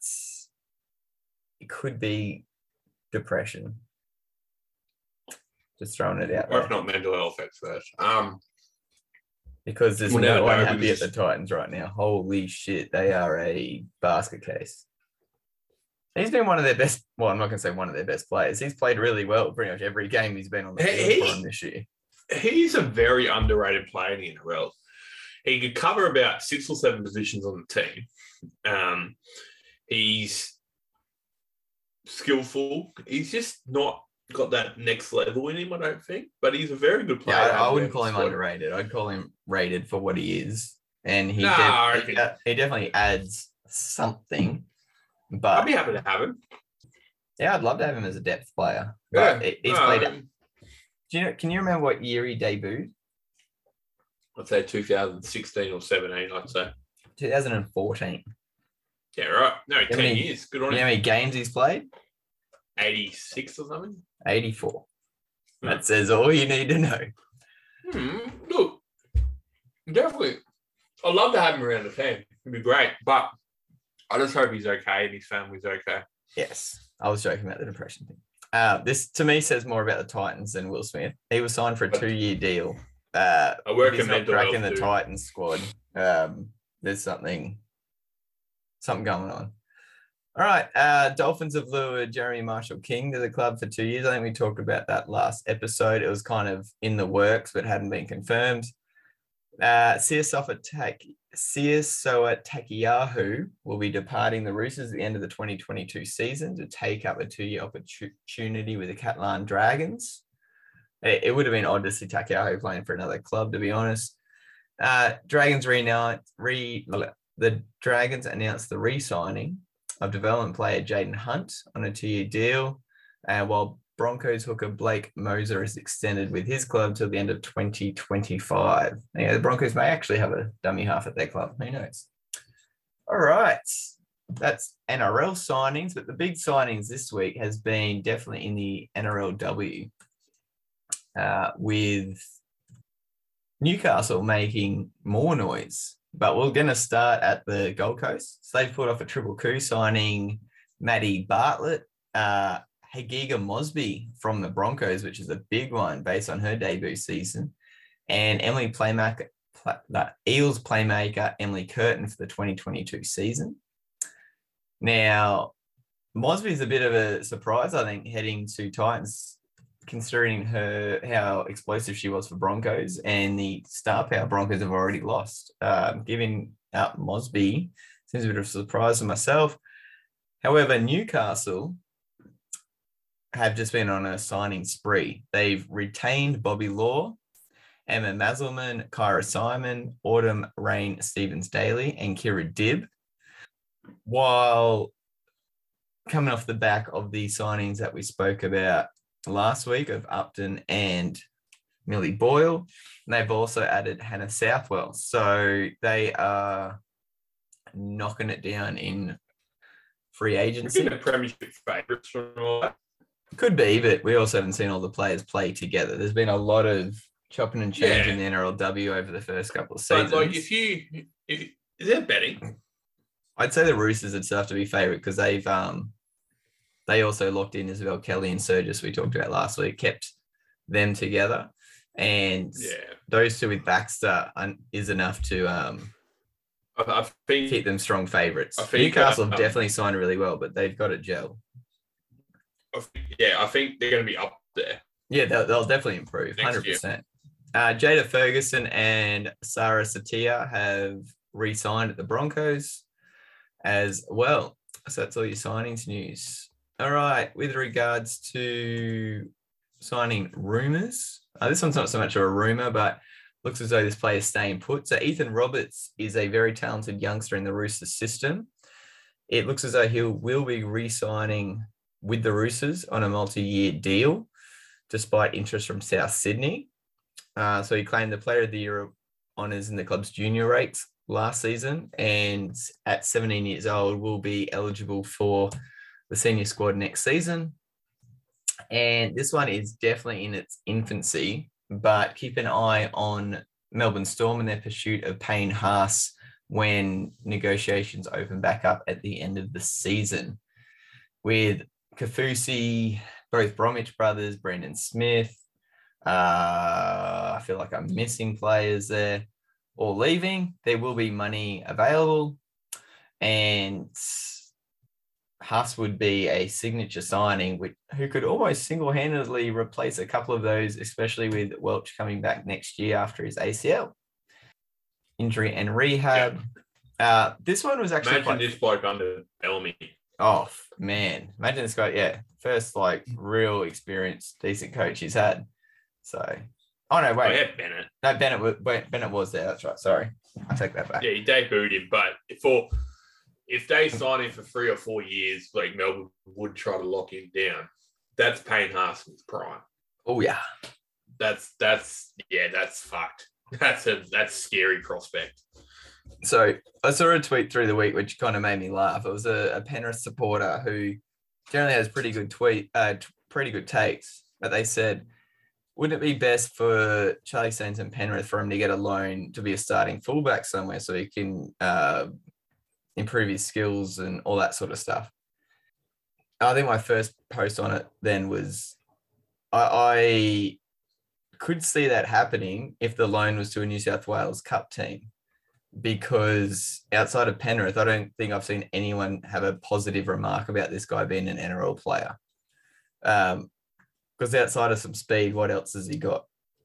Speaker 2: it could be depression. Just throwing it out
Speaker 3: Both
Speaker 2: there.
Speaker 3: not mental health experts. Um,
Speaker 2: Because there's
Speaker 3: Well,
Speaker 2: no
Speaker 3: no,
Speaker 2: one
Speaker 3: no,
Speaker 2: happy at
Speaker 3: because-
Speaker 2: the Titans right now. Holy shit, they are a basket case. He's been one of their best, well, I'm not going to say one of their best players. He's played really well pretty much every game he's been on the
Speaker 3: Hey,
Speaker 2: field for
Speaker 3: he-
Speaker 2: him this year.
Speaker 3: he's a very underrated player in the N R L. He could cover about six or seven positions on the team. Um, he's skillful. He's just not got that next level in him, I don't think. But he's a very good player.
Speaker 2: Yeah, I, I
Speaker 3: to
Speaker 2: wouldn't
Speaker 3: have
Speaker 2: call
Speaker 3: in
Speaker 2: him
Speaker 3: the squad.
Speaker 2: underrated. I'd call him rated for what he is. And he,
Speaker 3: Nah,
Speaker 2: def-
Speaker 3: I
Speaker 2: he,
Speaker 3: reckon-
Speaker 2: de- he definitely adds something.
Speaker 3: I'd
Speaker 2: But
Speaker 3: be happy to have him.
Speaker 2: yeah, I'd love to have him as a depth player. But
Speaker 3: Yeah,
Speaker 2: he- he's
Speaker 3: no,
Speaker 2: played.
Speaker 3: um,
Speaker 2: Do you know? Can you remember what year he debuted?
Speaker 3: I'd say two thousand sixteen or seventeen, I'd say.
Speaker 2: twenty fourteen.
Speaker 3: Yeah, right. No, ten
Speaker 2: many-
Speaker 3: years. Good
Speaker 2: You
Speaker 3: on
Speaker 2: know how
Speaker 3: him.
Speaker 2: many games he's played?
Speaker 3: eighty-six or something.
Speaker 2: eighty-four.
Speaker 3: Hmm.
Speaker 2: That says all you need to know.
Speaker 3: Hmm, look, definitely. I'd love to have him around the team. It'd be great. But I just hope he's okay and his family's okay.
Speaker 2: Yes, I was joking about the depression thing. Uh, this to me says more about the Titans than Will Smith. He was signed for a two-year deal. Uh,
Speaker 3: I work
Speaker 2: if he's
Speaker 3: in
Speaker 2: not
Speaker 3: mental
Speaker 2: cracking
Speaker 3: health,
Speaker 2: the
Speaker 3: dude.
Speaker 2: Titans squad. Um, there's something, something going on. All right, uh, Dolphins have lured Jeremy Marshall-King to the club for two years. I think we talked about that last episode. It was kind of in the works, but hadn't been confirmed. Uh, Siasofa Takiyahu will be departing the Roosters at the end of the twenty twenty-two season to take up a two-year opportunity with the Catalan Dragons. It, it would have been odd to see Takiyahu playing for another club, to be honest. Uh, Dragons re, re the Dragons announced the re-signing of development player Jaden Hunt on a two-year deal, uh, while Broncos hooker Blake Moser is extended with his club till the end of twenty twenty-five. Yeah, the Broncos may actually have a dummy half at their club. Who knows? All right. That's N R L signings, but the big signings this week has been definitely in the N R L W, uh, with Newcastle making more noise. But we're going to start at the Gold Coast. So they've put off a triple coup signing Maddie Bartlett, uh, Hagiga Mosby from the Broncos, which is a big one based on her debut season, and Emily Playmaker, the Eels playmaker Emily Curtin for the twenty twenty-two season. Now, Mosby is a bit of a surprise, I think, heading to Titans, considering her how explosive she was for Broncos and the star power Broncos have already lost. Um, giving out Mosby seems a bit of a surprise to myself. However, Newcastle have just been on a signing spree. They've retained Bobby Law, Emma Mazelman, Kyra Simon, Autumn Rain Stevens-Daly, and Kira Dibb, while coming off the back of the signings that we spoke about last week of Upton and Millie Boyle. And they've also added Hannah Southwell. So they are knocking it down in free agency.
Speaker 3: The premiership favourites from all that.
Speaker 2: Could be, but we also haven't seen all the players play together. There's been a lot of chopping and changing
Speaker 3: Yeah.
Speaker 2: in the N R L W over the first couple of
Speaker 3: But
Speaker 2: seasons.
Speaker 3: like, if you, if, is there betting?
Speaker 2: I'd say the Roosters would still have to be favourite because they've um they also locked in Isabel Kelly and Surgis we talked about last week, kept them together, and
Speaker 3: Yeah,
Speaker 2: those two with Baxter is enough to um
Speaker 3: I, I think
Speaker 2: keep them strong favourites.
Speaker 3: I think,
Speaker 2: Newcastle
Speaker 3: uh,
Speaker 2: have
Speaker 3: um,
Speaker 2: definitely signed really well, but they've got it gel.
Speaker 3: I think- yeah, I think they're going to be up there.
Speaker 2: Yeah, they'll, they'll definitely improve,
Speaker 3: Next
Speaker 2: one hundred percent. Uh, Jada Ferguson and Sarah Satia have re-signed at the Broncos as well. So that's all your signings news. All right, with regards to signing rumours, uh, this one's not so much of a rumour, but looks as though this player is staying put. So Ethan Roberts is a very talented youngster in the Roosters system. It looks as though he will be re-signing with the Roosters on a multi-year deal, despite interest from South Sydney. Uh, so he claimed the Player of the Year honours in the club's junior rates last season, and at seventeen years old will be eligible for the senior squad next season. And this one is definitely in its infancy, but keep an eye on Melbourne Storm and their pursuit of Payne Haas when negotiations open back up at the end of the season. With Kafusi, both Bromwich brothers, Brandon Smith, uh, I feel like I'm missing players there, all leaving, there will be money available, and Haas would be a signature signing which, who could almost single-handedly replace a couple of those, especially with Welch coming back next year after his A C L injury and rehab. Yeah. Uh, this one was actually
Speaker 3: Imagine
Speaker 2: quite...
Speaker 3: this bloke under Bellamy.
Speaker 2: Oh, man. Imagine this guy, yeah, first, like, real experienced, decent coach he's had. So, oh, no, wait.
Speaker 3: Oh, yeah, Bennett.
Speaker 2: No, Bennett, was- wait, Bennett was there. That's right. Sorry. I take that back.
Speaker 3: Yeah, he debuted him, but for if they sign him for three or four years, like Melbourne would try to lock him down. That's Payne Haas's prime.
Speaker 2: Oh, yeah.
Speaker 3: That's that's yeah, that's fucked. That's a that's scary prospect.
Speaker 2: So I saw a tweet through the week which kind of made me laugh. It was a, a Penrith supporter who generally has pretty good tweet, uh, t- pretty good takes, but they said, wouldn't it be best for Charlie Saints and Penrith for him to get a loan to be a starting fullback somewhere so he can uh, improve his skills and all that sort of stuff? I think my first post on it then was I, I could see that happening if the loan was to a New South Wales Cup team, because outside of Penrith, I don't think I've seen anyone have a positive remark about this guy being an N R L player. Um, because outside of some speed, what else has he got?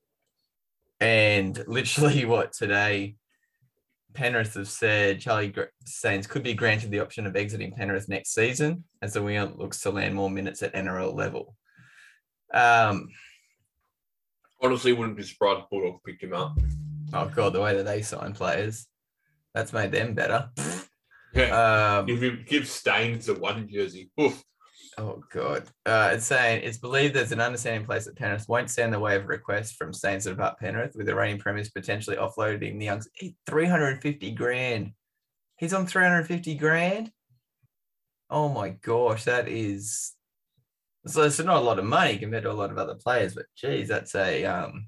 Speaker 2: And literally what today, Penrith have said Charlie Staines could be granted the option of exiting Penrith next season as the winger looks to land more minutes at N R L level. Um,
Speaker 3: Honestly, wouldn't be surprised if Bulldogs picked him up.
Speaker 2: Oh, God, the way that they sign players, that's made them better.
Speaker 3: Yeah.
Speaker 2: Um,
Speaker 3: If you give Staines a one jersey, oof.
Speaker 2: Oh, God. Uh, it's saying it's believed there's an understanding in place that Penrith won't stand in the way of requests from Staines to depart Penrith, with the reigning premiers potentially offloading the young three hundred fifty grand. He's on three hundred fifty grand. Oh, my gosh. That is. So it's not a lot of money compared to a lot of other players, but geez, that's a um,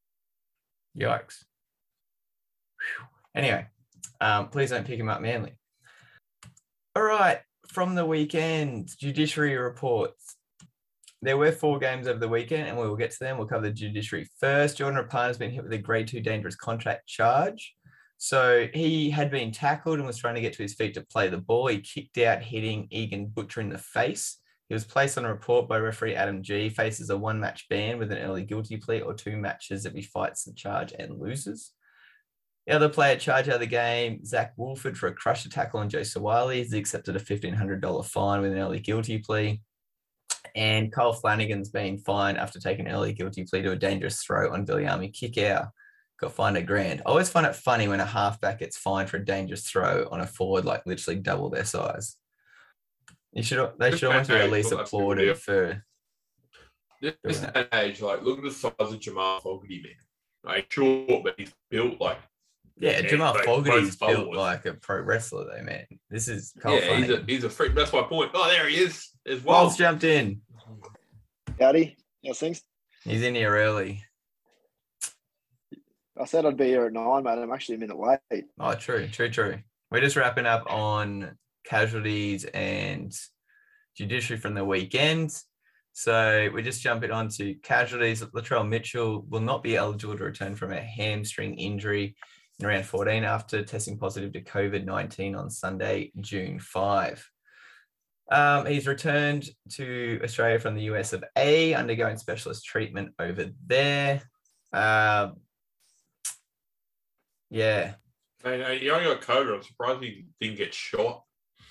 Speaker 2: yikes. Whew. Anyway, um, please don't pick him up, Manly. All right. From the weekend, judiciary reports. There were four games over the weekend, and we will get to them. We'll cover the judiciary first. Jordan Rapana has been hit with a grade two dangerous contract charge. So he had been tackled and was trying to get to his feet to play the ball. He kicked out, hitting Egan Butcher in the face. He was placed on a report by referee Adam G. Faces a one-match ban with an early guilty plea or two matches if he fights the charge and loses. The other player charged out of the game, Zach Wolford, for a crusher tackle on Joe Sawali. He's accepted a fifteen hundred dollars fine with an early guilty plea. And Kyle Flanagan's been fined after taking an early guilty plea to a dangerous throw on Viliami Kikau. Got fined a grand. I always find it funny when a halfback gets fined for a dangerous throw on a forward, like literally double their size. You should, they should almost be at least applauded for...
Speaker 3: This age, like, look at the size of Jamal Fogarty, man. Like, short, but he's built like...
Speaker 2: Yeah,
Speaker 3: Yeah,
Speaker 2: Jamal
Speaker 3: like,
Speaker 2: Fogarty's
Speaker 3: both
Speaker 2: built
Speaker 3: forwards.
Speaker 2: like a pro wrestler, though, man. This is Kyle
Speaker 3: Yeah, he's a,
Speaker 2: Flanagan.
Speaker 3: he's a freak. That's my point. Oh, there he is as well.
Speaker 2: Walt's jumped in.
Speaker 4: Howdy. How's things?
Speaker 2: He's in here early.
Speaker 4: I said I'd be here at nine, mate. I'm actually a minute late.
Speaker 2: Oh, true, true, true. We're just wrapping up on casualties and judiciary from the weekend. So we're just jumping on to casualties. Latrell Mitchell will not be eligible to return from a hamstring injury in round fourteen after testing positive to COVID nineteen on Sunday, June fifth. Um, he's returned to Australia from the U S of A, undergoing specialist treatment over there. Um, yeah.
Speaker 3: Hey, hey, he only got COVID. I'm surprised he didn't get shot.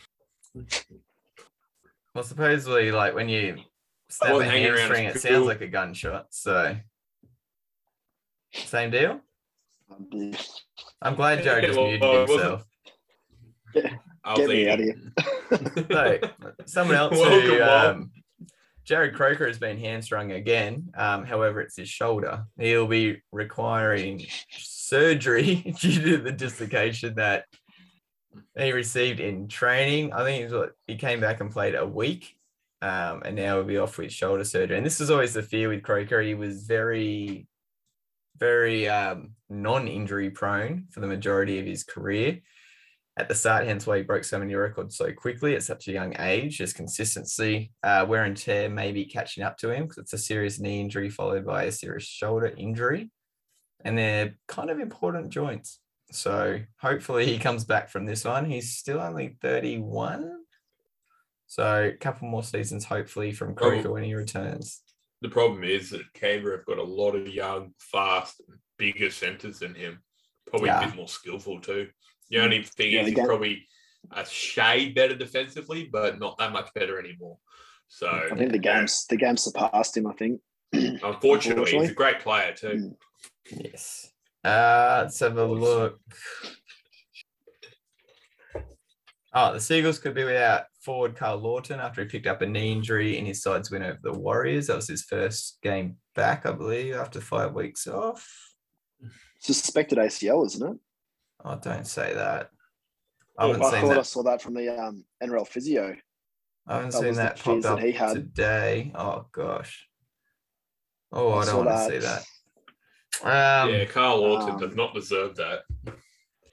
Speaker 2: Well, supposedly, like when you snap a
Speaker 3: wasn't hanging around
Speaker 2: hamstring,
Speaker 3: his
Speaker 2: it sounds
Speaker 3: field.
Speaker 2: like a gunshot. So, same deal.
Speaker 4: Um,
Speaker 2: I'm glad Joe just
Speaker 3: Well,
Speaker 2: muted
Speaker 3: well, it
Speaker 2: himself.
Speaker 3: I was
Speaker 4: Get me out of
Speaker 3: eating.
Speaker 4: here.
Speaker 2: So, someone else
Speaker 3: Welcome,
Speaker 2: who,
Speaker 3: Bob.
Speaker 2: um, Jared Croker has been hamstrung again. Um, however, it's his shoulder. He'll be requiring surgery due to the dislocation that he received in training. I think it was what, he came back and played a week, um, and now he'll be off with shoulder surgery. And this is always the fear with Croker. He was very, very um, non-injury prone for the majority of his career at the start, hence why he broke so many records so quickly at such a young age. Just consistency, uh, wear and tear may be catching up to him because it's a serious knee injury followed by a serious shoulder injury. And they're kind of important joints. So hopefully he comes back from this one. He's still only thirty-one. So a couple more seasons, hopefully, from Croker
Speaker 3: Oh.
Speaker 2: when he returns.
Speaker 3: The problem is that Canberra have got a lot of young, fast, bigger centres than him. Probably
Speaker 2: Yeah.
Speaker 3: a bit more skillful too. The only thing
Speaker 4: Yeah,
Speaker 3: is
Speaker 4: the
Speaker 3: he's
Speaker 4: game-
Speaker 3: probably a shade better defensively, but not that much better anymore. So
Speaker 4: I think the game's the game surpassed him. I think.
Speaker 3: unfortunately, he's
Speaker 4: Unfortunately.
Speaker 3: a great player too.
Speaker 2: Yes. Uh, let's have a look. Oh, the Seagulls could be without forward Carl Lawton after he picked up a knee injury in his side's win over the Warriors. That was his first game back, I believe, after five weeks off.
Speaker 4: Suspected A C L, isn't it?
Speaker 2: Oh, don't say that. I
Speaker 3: Oh,
Speaker 2: haven't
Speaker 4: I
Speaker 2: seen
Speaker 4: thought I
Speaker 2: that.
Speaker 4: saw that from the um, N R L physio.
Speaker 2: I haven't
Speaker 4: that
Speaker 2: seen
Speaker 4: was the
Speaker 2: that
Speaker 4: fears
Speaker 2: popped up
Speaker 4: that he had.
Speaker 2: today. Oh gosh. Oh, I,
Speaker 4: I
Speaker 2: don't
Speaker 4: saw
Speaker 2: want to
Speaker 4: that.
Speaker 2: see that. Um,
Speaker 3: yeah, Carl Lawton
Speaker 4: um,
Speaker 3: does not deserve that.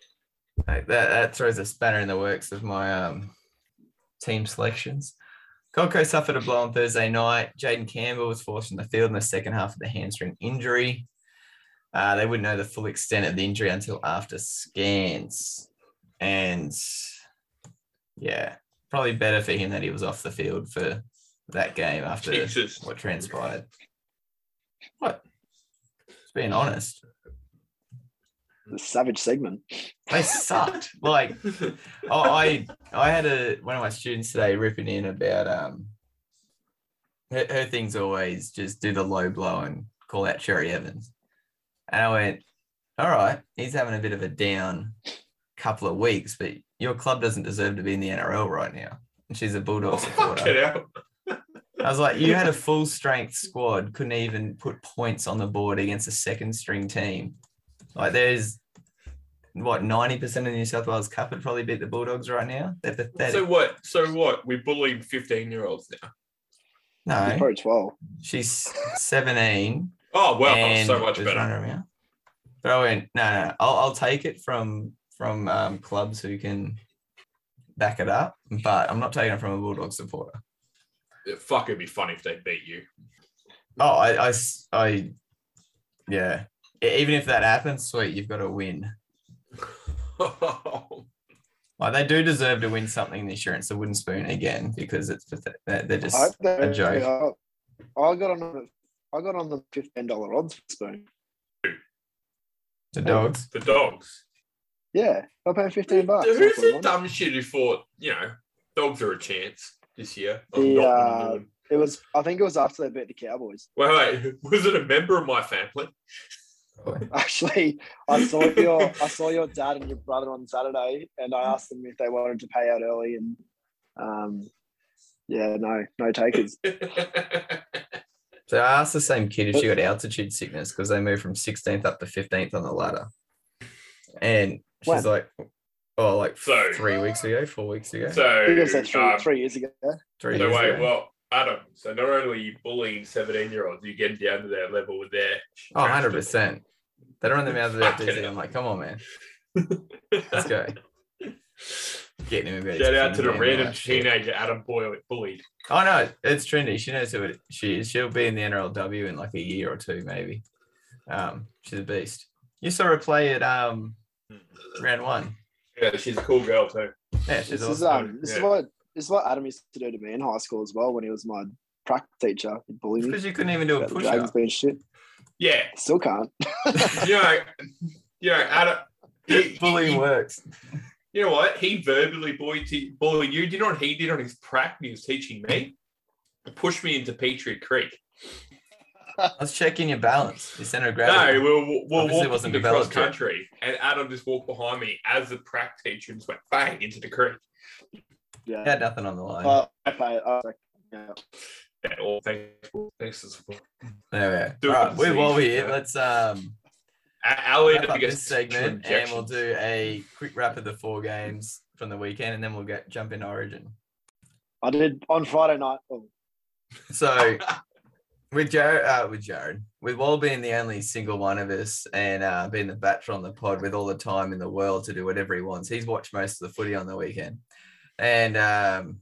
Speaker 2: Like, that that throws a spanner in the works of my um team selections. Gold Coast suffered a blow on Thursday night. Jaden Campbell was forced from the field in the second half of the hamstring injury. Uh, they wouldn't know the full extent of the injury until after scans. And yeah, probably better for him that he was off the field for that game after
Speaker 3: Jesus.
Speaker 2: what transpired. What? Just being honest.
Speaker 4: The savage segment.
Speaker 2: They sucked. Like, oh, I I had a one of my students today ripping in about um her, her thing's always just do the low blow and call out Cherry Evans. And I went, all right, he's having a bit of a down couple of weeks, but your club doesn't deserve to be in the N R L right now. And she's a Bulldog supporter.
Speaker 3: Get out.
Speaker 2: I was like, you had a full strength squad, couldn't even put points on the board against a second string team. Like there's what ninety percent of the New South Wales Cup would probably beat the Bulldogs right now. They're pathetic.
Speaker 3: So what? So what? We bullying fifteen year olds now.
Speaker 2: No,
Speaker 4: Probably twelve.
Speaker 2: she's seventeen.
Speaker 3: Oh well,
Speaker 2: and
Speaker 3: so much
Speaker 2: was
Speaker 3: better.
Speaker 2: running around. But I went, no, no, no. I'll, I'll take it from from um, clubs who can back it up, but I'm not taking it from a Bulldog supporter.
Speaker 3: Yeah, fuck, it'd be funny if they beat you.
Speaker 2: Oh, I, I, I, yeah. E- Even if that happens, sweet, you've got to win. Like they do deserve to win something this year. It's the wooden spoon again because it's pathetic. They're they're just
Speaker 4: I,
Speaker 2: a joke.
Speaker 4: I, I got on. the- I got on the fifteen dollar odds for spoon.
Speaker 2: The dogs.
Speaker 3: The dogs.
Speaker 4: Yeah, I paid fifteen bucks.
Speaker 3: Who's
Speaker 4: That's what I
Speaker 3: the
Speaker 4: wanted.
Speaker 3: dumb shit who thought, you know, dogs are a chance this year? of
Speaker 4: The,
Speaker 3: not winning
Speaker 4: uh,
Speaker 3: the one?
Speaker 4: It was. I think it was after they beat the Cowboys.
Speaker 3: Wait, wait. Was it a member of my family?
Speaker 4: Actually, I saw your I saw your dad and your brother on Saturday, and I asked them if they wanted to pay out early, and um, yeah, no, no takers.
Speaker 2: So I asked the same kid if she got altitude sickness because they moved from sixteenth up to fifteenth on the ladder. And she's
Speaker 4: When?
Speaker 2: like, oh, like
Speaker 3: So-
Speaker 2: three weeks ago, four weeks ago.
Speaker 3: So,
Speaker 4: I think it was like three,
Speaker 3: um,
Speaker 4: three years ago.
Speaker 2: three
Speaker 3: so
Speaker 2: years
Speaker 3: wait,
Speaker 2: ago.
Speaker 3: well, Adam, so not only are you bullying seventeen-year-olds, you're getting down to their level with their...
Speaker 2: Oh, one hundred percent. They don't run them out of that
Speaker 3: Fucking
Speaker 2: busy.
Speaker 3: hell.
Speaker 2: I'm like, come on, man. Let's go. Getting him about
Speaker 3: Shout out to the
Speaker 2: fifteen,
Speaker 3: random
Speaker 2: like, shit.
Speaker 3: teenager Adam Boyle bullied.
Speaker 2: Oh, no, it's trendy. She knows who it, she is. She'll be in the N R L W in like a year or two, maybe. Um, she's a beast. You saw her play at um round one.
Speaker 3: Yeah, she's a cool girl too.
Speaker 2: Yeah, she's
Speaker 4: This is
Speaker 2: awesome.
Speaker 4: um, this
Speaker 3: Yeah.
Speaker 4: is what this is what Adam used to do to me in high school as well when he was my practice teacher. He'd bully me.
Speaker 2: Because you couldn't even do a
Speaker 4: about the
Speaker 2: push
Speaker 4: Dragons
Speaker 2: up.
Speaker 4: being shit.
Speaker 3: Yeah,
Speaker 4: Still can't.
Speaker 3: you know, you know, Adam. He,
Speaker 2: Bullying
Speaker 3: he-
Speaker 2: works.
Speaker 3: You know what? He verbally bullied, bullied you. Do you know what he did on his prac when he was teaching me? He pushed me into Petrie Creek.
Speaker 2: Let's check in your balance. Your center of
Speaker 3: No,
Speaker 2: gravity.
Speaker 3: we were, we were
Speaker 2: Obviously
Speaker 3: walking
Speaker 2: wasn't
Speaker 3: into cross
Speaker 2: developed yet.
Speaker 3: country, and Adam just walked behind me as the prac teacher and just went bang into the creek.
Speaker 4: Yeah.
Speaker 2: Had nothing on the line.
Speaker 4: Uh, I pay. I was like, yeah.
Speaker 3: Yeah, all thanks, thanks for the support.
Speaker 2: There we
Speaker 3: do
Speaker 2: go.
Speaker 3: it
Speaker 2: All right,
Speaker 3: with
Speaker 2: we, while we're
Speaker 3: Zeke,
Speaker 2: here,
Speaker 3: yeah.
Speaker 2: let's um
Speaker 3: I'll end
Speaker 2: wrap
Speaker 3: up
Speaker 2: up this
Speaker 3: against
Speaker 2: segment and we'll
Speaker 3: injections.
Speaker 2: do a quick wrap of the four games from the weekend, and then we'll get jump into Origin.
Speaker 4: I did on Friday night. Oh,
Speaker 2: So with Jared, uh, with Jared, with Wall being the only single one of us and uh, being the bachelor on the pod with all the time in the world to do whatever he wants, he's watched most of the footy on the weekend. And um,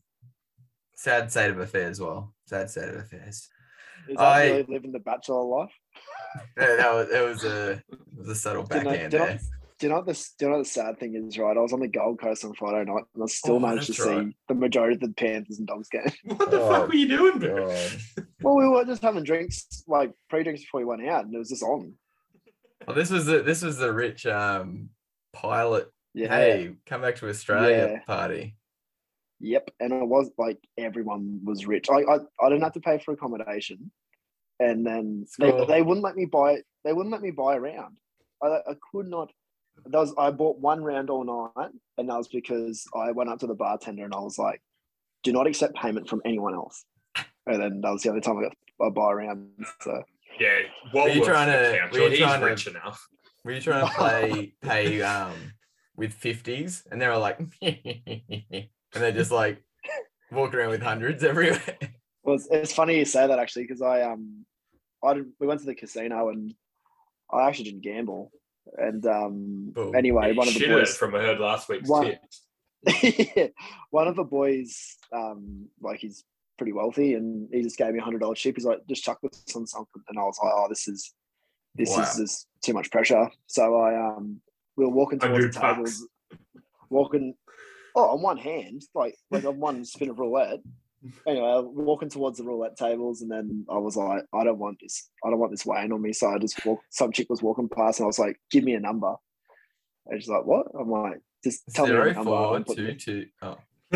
Speaker 2: sad state of affairs, well, sad state of affairs.
Speaker 4: is that
Speaker 2: I-
Speaker 4: really living the bachelor life?
Speaker 2: Yeah, that was, it was a it was a subtle
Speaker 4: Do you know-
Speaker 2: backhand
Speaker 4: do you know-
Speaker 2: there.
Speaker 4: Do you know what the do you know what the sad thing is, right? I was on the Gold Coast on Friday night, and I still
Speaker 2: Oh,
Speaker 4: managed to
Speaker 2: that's right.
Speaker 4: see the majority of the Panthers and Dogs game.
Speaker 3: What the
Speaker 2: Oh,
Speaker 3: fuck were you doing, bro?
Speaker 2: God.
Speaker 4: Well, we were just having drinks, like pre-drinks before we went out, and it was just on.
Speaker 2: Well, this was the this was the rich um pilot.
Speaker 4: Yeah.
Speaker 2: Hey, come back to Australia
Speaker 4: Yeah.
Speaker 2: party.
Speaker 4: Yep. And it was like everyone was rich. I I, I didn't have to pay for accommodation, and then they,
Speaker 2: Cool.
Speaker 4: they wouldn't let me buy. They wouldn't let me buy a round. I, I could not. That was I bought one round all night, and that was because I went up to the bartender and I was like, "Do not accept payment from anyone else." And then that was the only time I got I buy a round. So
Speaker 3: Yeah,
Speaker 2: Were you
Speaker 3: Walworth's
Speaker 2: trying
Speaker 3: the
Speaker 2: to-
Speaker 3: council.
Speaker 2: were you
Speaker 3: He's
Speaker 2: trying to-
Speaker 3: rich enough.
Speaker 2: Were you trying to play pay um with fifties and they were like and they just like walk around with hundreds everywhere?
Speaker 4: well, it's, it's funny you say that actually because I um I did, we went to the casino and I actually didn't gamble. And um
Speaker 2: Boom.
Speaker 4: anyway,
Speaker 3: He
Speaker 4: one of the
Speaker 3: shitted
Speaker 4: boys
Speaker 3: it from I heard last week's
Speaker 4: One-
Speaker 3: tips.
Speaker 4: one of the boys, um, like he's pretty wealthy, and he just gave me a hundred dollar chip. He's like, just chuck this on something, and I was like, oh, this is this
Speaker 2: Wow.
Speaker 4: is just too much pressure. So I um we were walking towards the tables, walking. Oh, on one hand, like like on one spin of roulette. Anyway, walking towards the roulette tables, and then I was like, I don't want this. I don't want this weighing on me. So I just walked. Some chick was walking past, and I was like, "Give me a number." And she's like, "What?" I'm like, "Just tell me a
Speaker 2: Zero
Speaker 4: number."
Speaker 2: four
Speaker 4: and put
Speaker 2: two
Speaker 4: me-
Speaker 2: two. Oh,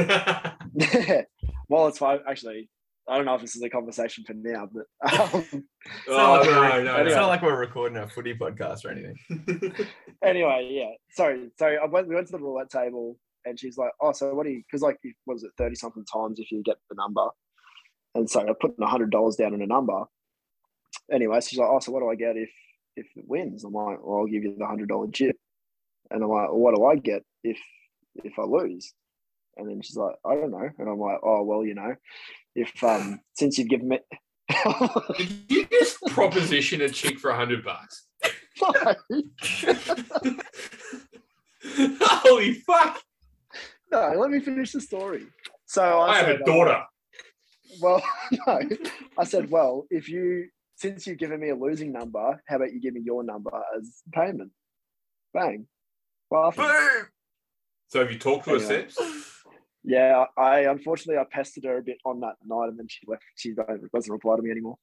Speaker 4: Well, it's fine. Actually, I don't know if this is a conversation for now, but um,
Speaker 2: it's,
Speaker 3: Oh,
Speaker 2: not like
Speaker 3: no,
Speaker 2: we're,
Speaker 3: no,
Speaker 2: it's
Speaker 4: anyway.
Speaker 2: not like we're recording a footy podcast or anything.
Speaker 4: anyway, yeah. Sorry, sorry. I went. We went to the roulette table, and she's like, "Oh, so what do you?" Because like, what was it, thirty something times if you get the number? And so I put a hundred dollars down on a number. Anyway, she's like, "Oh, so what do I get if if it wins?" I'm like, "Well, I'll give you the hundred dollar chip." And I'm like, "Well, what do I get if if I lose?" And then she's like, "I don't know." And I'm like, "Oh, well, you know, if um since you've given me."
Speaker 3: Did you just proposition a chick for a hundred bucks? Holy fuck!
Speaker 4: No, let me finish the story. So I,
Speaker 3: I have
Speaker 4: said,
Speaker 3: a daughter.
Speaker 4: Well, no. I said, well, if you, since you've given me a losing number, how about you give me your number as payment? Bang. Laughing.
Speaker 2: Boom!
Speaker 3: So have you talked to her
Speaker 4: Anyway.
Speaker 3: since?
Speaker 4: Yeah, I unfortunately I pestered her a bit on that night, and then she left. She don't- doesn't reply to me anymore.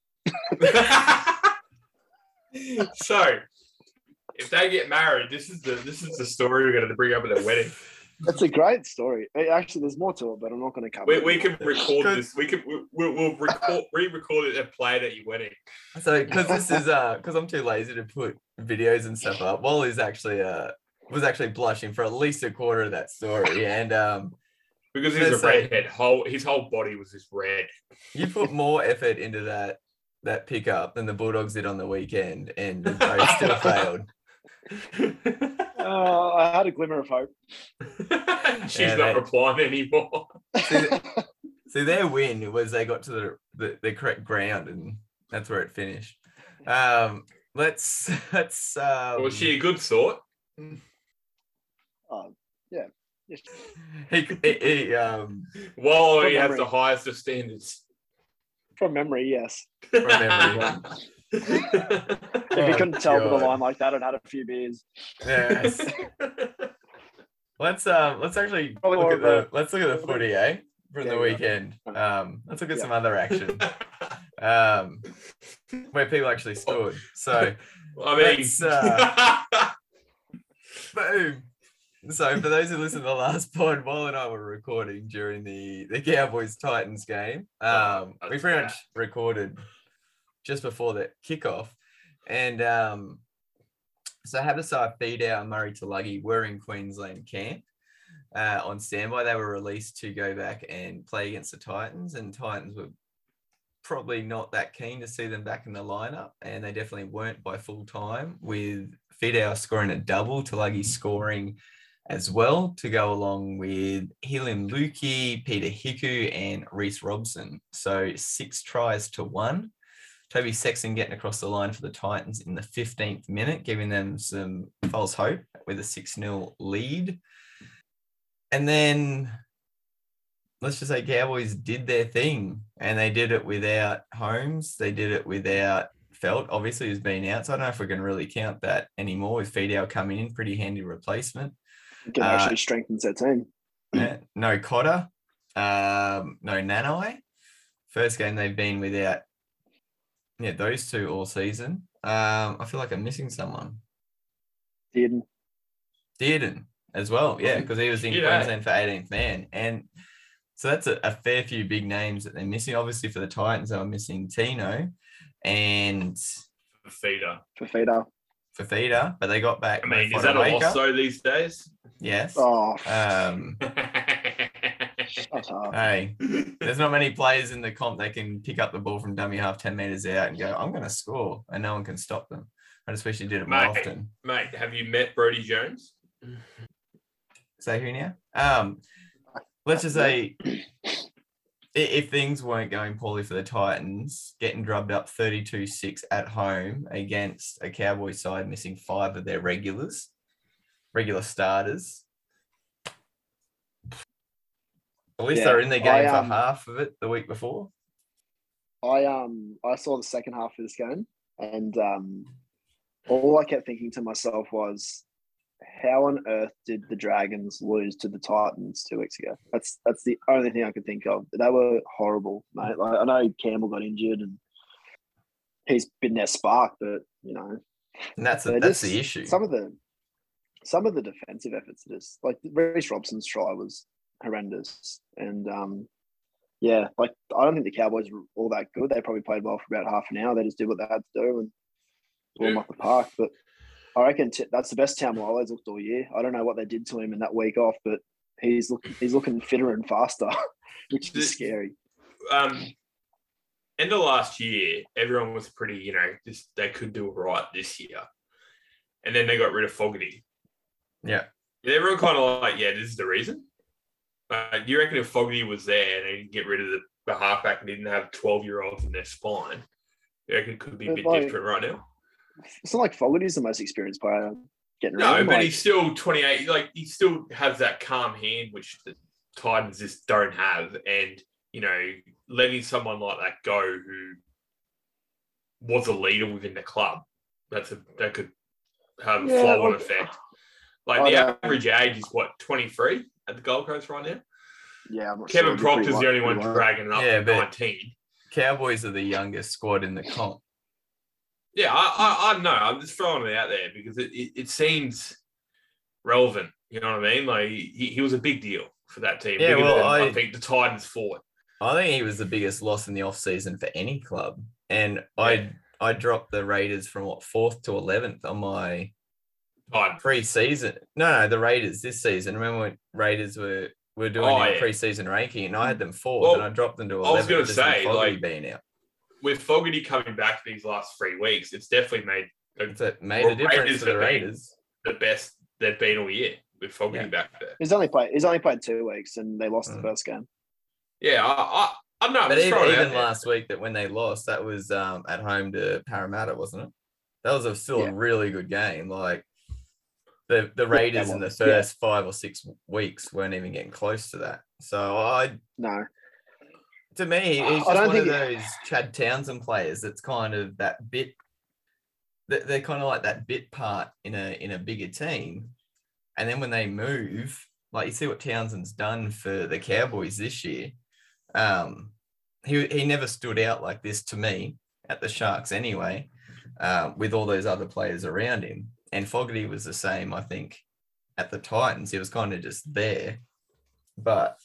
Speaker 3: So, if they get married, this is the this is the story we're going to bring up at their wedding.
Speaker 4: That's a great story. Eh, Actually, there's more to it, but I'm not going to cover
Speaker 3: We,
Speaker 4: it.
Speaker 3: we can record
Speaker 2: Good.
Speaker 3: this. We can we, we'll, we'll record re-record it and play it at your wedding.
Speaker 2: So, because this is uh, because I'm too lazy to put videos and stuff up. Wally's actually uh was actually blushing for at least a quarter of that story, and um,
Speaker 3: Because he's a
Speaker 2: So-
Speaker 3: redhead. Whole his whole body was just red.
Speaker 2: you put more effort into that that pickup than the Bulldogs did on the weekend, and they still failed.
Speaker 4: Uh, I had a glimmer of hope.
Speaker 3: She's
Speaker 2: Yeah,
Speaker 3: not
Speaker 2: they-
Speaker 3: replying anymore.
Speaker 2: See, see, their win was they got to the, the the correct ground, and that's where it finished. Um, let's let's. Um,
Speaker 3: Was she a good sort?
Speaker 4: Oh, yeah. Yes.
Speaker 2: He, he, he um
Speaker 3: Well, he
Speaker 4: From
Speaker 3: has
Speaker 4: memory.
Speaker 3: the highest of standards.
Speaker 4: From memory, yes.
Speaker 2: from memory.
Speaker 4: If you
Speaker 2: Oh,
Speaker 4: couldn't tell with a
Speaker 2: God.
Speaker 4: line like that, I'd had a few beers.
Speaker 2: Yes. Let's um let's actually
Speaker 4: Probably
Speaker 2: look
Speaker 4: more
Speaker 2: at the
Speaker 4: of a-
Speaker 2: let's look at the footy, eh? From
Speaker 4: Yeah,
Speaker 2: the
Speaker 4: yeah.
Speaker 2: weekend. Um, let's look at
Speaker 4: Yeah.
Speaker 2: some other action. Um, where people actually scored. So
Speaker 3: I mean,
Speaker 2: Let's, uh, boom. So for those who listened to the last pod, Wall and I were recording during the, the Cowboys Titans game. Um, we
Speaker 3: that's
Speaker 2: pretty
Speaker 3: bad.
Speaker 2: much recorded just before the kickoff. And um, so Habasai, Fidau, and Murray Tulagi were in Queensland camp uh, on standby. They were released to go back and play against the Titans, and Titans were probably not that keen to see them back in the lineup, and they definitely weren't by full time, with Fidau scoring a double, Tulagi scoring as well, to go along with Helium Lukey, Peter Hiku, and Reece Robson. So six tries to one. Toby Sexton getting across the line for the Titans in the fifteenth minute, giving them some false hope with a six nil lead. And then let's just say Cowboys did their thing, and they did it without Holmes. They did it without Felt, obviously, who's been out. So I don't know if we can really count that anymore with Fidau coming in. Pretty handy replacement.
Speaker 4: It can
Speaker 2: Uh,
Speaker 4: actually strengthens their team.
Speaker 2: Yeah, no Cotter, um, no Nanai. First game they've been without, yeah, those two all season. Um, I feel like I'm missing someone.
Speaker 4: Didn't.
Speaker 2: Dearden as well, yeah, because he was in
Speaker 3: Yeah.
Speaker 2: Queensland for eighteenth man. And so that's a, a fair few big names that they're missing. Obviously for the Titans, they were missing Tino and
Speaker 3: Feeder.
Speaker 4: For Fida.
Speaker 2: Fafita, but they got back.
Speaker 3: I mean,
Speaker 2: Mo
Speaker 3: is that a
Speaker 2: Fotuaika.
Speaker 3: loss though these days?
Speaker 2: Yes.
Speaker 4: Oh,
Speaker 2: Um,
Speaker 4: shut up.
Speaker 2: hey, there's not many players in the comp that can pick up the ball from dummy half ten meters out and go, I'm going to score, and no one can stop them. I just wish you did it more
Speaker 3: Mate.
Speaker 2: often.
Speaker 3: Mate, have you met Brody Jones?
Speaker 2: Say who now? Um, let's just say i- if things weren't going poorly for the Titans, getting drubbed up thirty-two six at home against a Cowboys side missing five of their regulars, regular starters. At least
Speaker 4: Yeah,
Speaker 2: they were in their game
Speaker 4: I,
Speaker 2: for
Speaker 4: um,
Speaker 2: half of it the week before.
Speaker 4: I um I saw the second half of this game, and um, all I kept thinking to myself was, how on earth did the Dragons lose to the Titans two weeks ago? That's that's the only thing I could think of. They were horrible, mate. Like, I know Campbell got injured and he's been their spark, but you know,
Speaker 2: And that's a,
Speaker 4: they're
Speaker 2: that's
Speaker 4: just-
Speaker 2: the issue.
Speaker 4: Some of the some of the defensive efforts are just like Reece Robson's try was horrendous, and um, yeah, like I don't think the Cowboys were all that good. They probably played well for about half an hour. They just did what they had to do and blew them off the park. But I reckon t- that's the best Taumalo's looked all year. I don't know what they did to him in that week off, but he's looking he's looking fitter and faster, which is scary.
Speaker 3: Um, end of last year, everyone was pretty, you know, just they could do it right this year, and then they got rid of Fogarty.
Speaker 2: Yeah.
Speaker 3: And everyone kind of like, yeah, this is the reason. But you reckon if Fogarty was there and they didn't get rid of the, the halfback and didn't have twelve-year-olds in their spine, you reckon it could be a bit
Speaker 4: Like,
Speaker 3: different right now?
Speaker 4: It's not like Fogarty's the most experienced player getting
Speaker 3: No,
Speaker 4: around.
Speaker 3: but
Speaker 4: like,
Speaker 3: he's still twenty-eight. Like, he still has that calm hand, which the Titans just don't have. And, you know, letting someone like that go who was a leader within the club, that's a that could have a
Speaker 4: Yeah,
Speaker 3: flow-on
Speaker 4: like-
Speaker 3: effect. Like,
Speaker 4: I
Speaker 3: the
Speaker 4: know.
Speaker 3: average age is, what, twenty-three at the Gold Coast right now?
Speaker 4: yeah, I'm not
Speaker 3: Kevin
Speaker 4: sure. He's pretty
Speaker 3: Proctor's the
Speaker 4: light-
Speaker 3: only one
Speaker 4: pretty light.
Speaker 3: dragging it up
Speaker 2: Yeah,
Speaker 3: to
Speaker 2: but-
Speaker 3: nineteen.
Speaker 2: Cowboys are the youngest squad in the comp.
Speaker 3: Yeah, I, I, I know. I'm just throwing it out there because it, it, it seems relevant. You know what I mean? Like he, he was a big deal for that team.
Speaker 2: Yeah,
Speaker 3: bigger
Speaker 2: well,
Speaker 3: than
Speaker 2: I-
Speaker 3: I think the Titans fought.
Speaker 2: I think he was the biggest loss in the off-season for any club. And I I dropped the Raiders from, what, fourth to eleventh on my
Speaker 3: Titans.
Speaker 2: pre-season. No, no, the Raiders this season. Remember when Raiders were, were doing
Speaker 3: Oh,
Speaker 2: their
Speaker 3: yeah.
Speaker 2: pre-season ranking and I had them fourth
Speaker 3: Well,
Speaker 2: and I dropped them to
Speaker 3: I
Speaker 2: eleventh.
Speaker 3: was gonna
Speaker 2: just with
Speaker 3: say,
Speaker 2: Fogarty
Speaker 3: like-
Speaker 2: being out.
Speaker 3: With Fogarty coming back these last three weeks, it's definitely made
Speaker 2: It's a, made
Speaker 3: Well,
Speaker 2: a difference
Speaker 3: Raiders
Speaker 2: for the
Speaker 3: have been-
Speaker 2: Raiders.
Speaker 3: the best they've been all year with Fogarty
Speaker 2: Yeah.
Speaker 3: back there.
Speaker 4: He's only played. He's only played two weeks, and they lost
Speaker 2: Mm.
Speaker 4: the first game.
Speaker 3: Yeah, I, I, I don't know. I'm
Speaker 2: But
Speaker 3: just
Speaker 2: even,
Speaker 3: throwing it out
Speaker 2: even
Speaker 3: there.
Speaker 2: last week, that when they lost, that was um, at home to Parramatta, wasn't it? That was a, still
Speaker 4: Yeah.
Speaker 2: a really good game. Like the the Raiders in the
Speaker 4: was, yeah.
Speaker 2: first five or six weeks weren't even getting close to that. So I,
Speaker 4: No,
Speaker 2: to me, he's
Speaker 4: I
Speaker 2: just
Speaker 4: don't
Speaker 2: one of
Speaker 4: think-
Speaker 2: those Chad Townsend players that's kind of that bit. they- They're kind of like that bit part in a in a bigger team, and then when they move, like you see what Townsend's done for the Cowboys this year. Um, he he never stood out like this to me at the Sharks anyway, uh, with all those other players around him. And Fogarty was the same, I think, at the Titans. He was kind of just there, but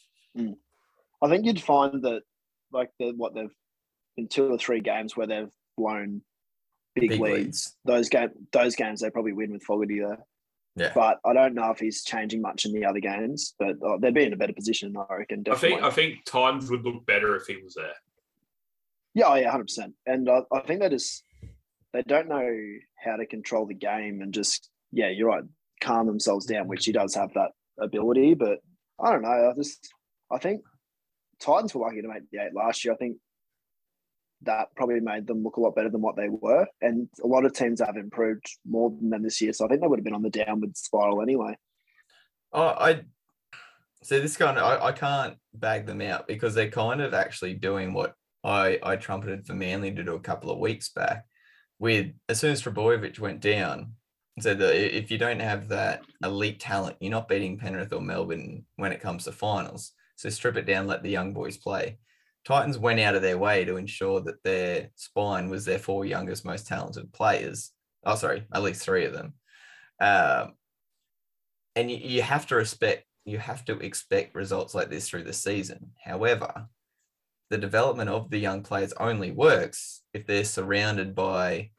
Speaker 4: I think you'd find that like the what they've in two or three games where they've blown big,
Speaker 2: big
Speaker 4: leads.
Speaker 2: leads.
Speaker 4: Those game those games they probably win with Fogarty there.
Speaker 2: Yeah.
Speaker 4: But I don't know if he's changing much in the other games. But uh, they'd be in a better position, I reckon.
Speaker 3: I
Speaker 4: Definitely.
Speaker 3: think I think Titans would look better if he was there.
Speaker 4: Yeah, oh, yeah, hundred percent. And I, I think they just they don't know how to control the game and just yeah, you're right, calm themselves down, which he does have that ability. But I don't know. I just I think Titans were lucky to make the eight last year. I think that probably made them look a lot better than what they were. And a lot of teams have improved more than them this year. So I think they would have been on the downward spiral anyway.
Speaker 2: Oh, I so this kind of I, I can't bag them out because they're kind of actually doing what I I trumpeted for Manly to do a couple of weeks back. With as soon as Trebojevic went down, said that if you don't have that elite talent, you're not beating Penrith or Melbourne when it comes to finals. So strip it down, let the young boys play. Titans went out of their way to ensure that their spine was their four youngest, most talented players. Oh, sorry, at least three of them. Um, and you, you have to respect, you have to expect results like this through the season. However, the development of the young players only works if they're surrounded by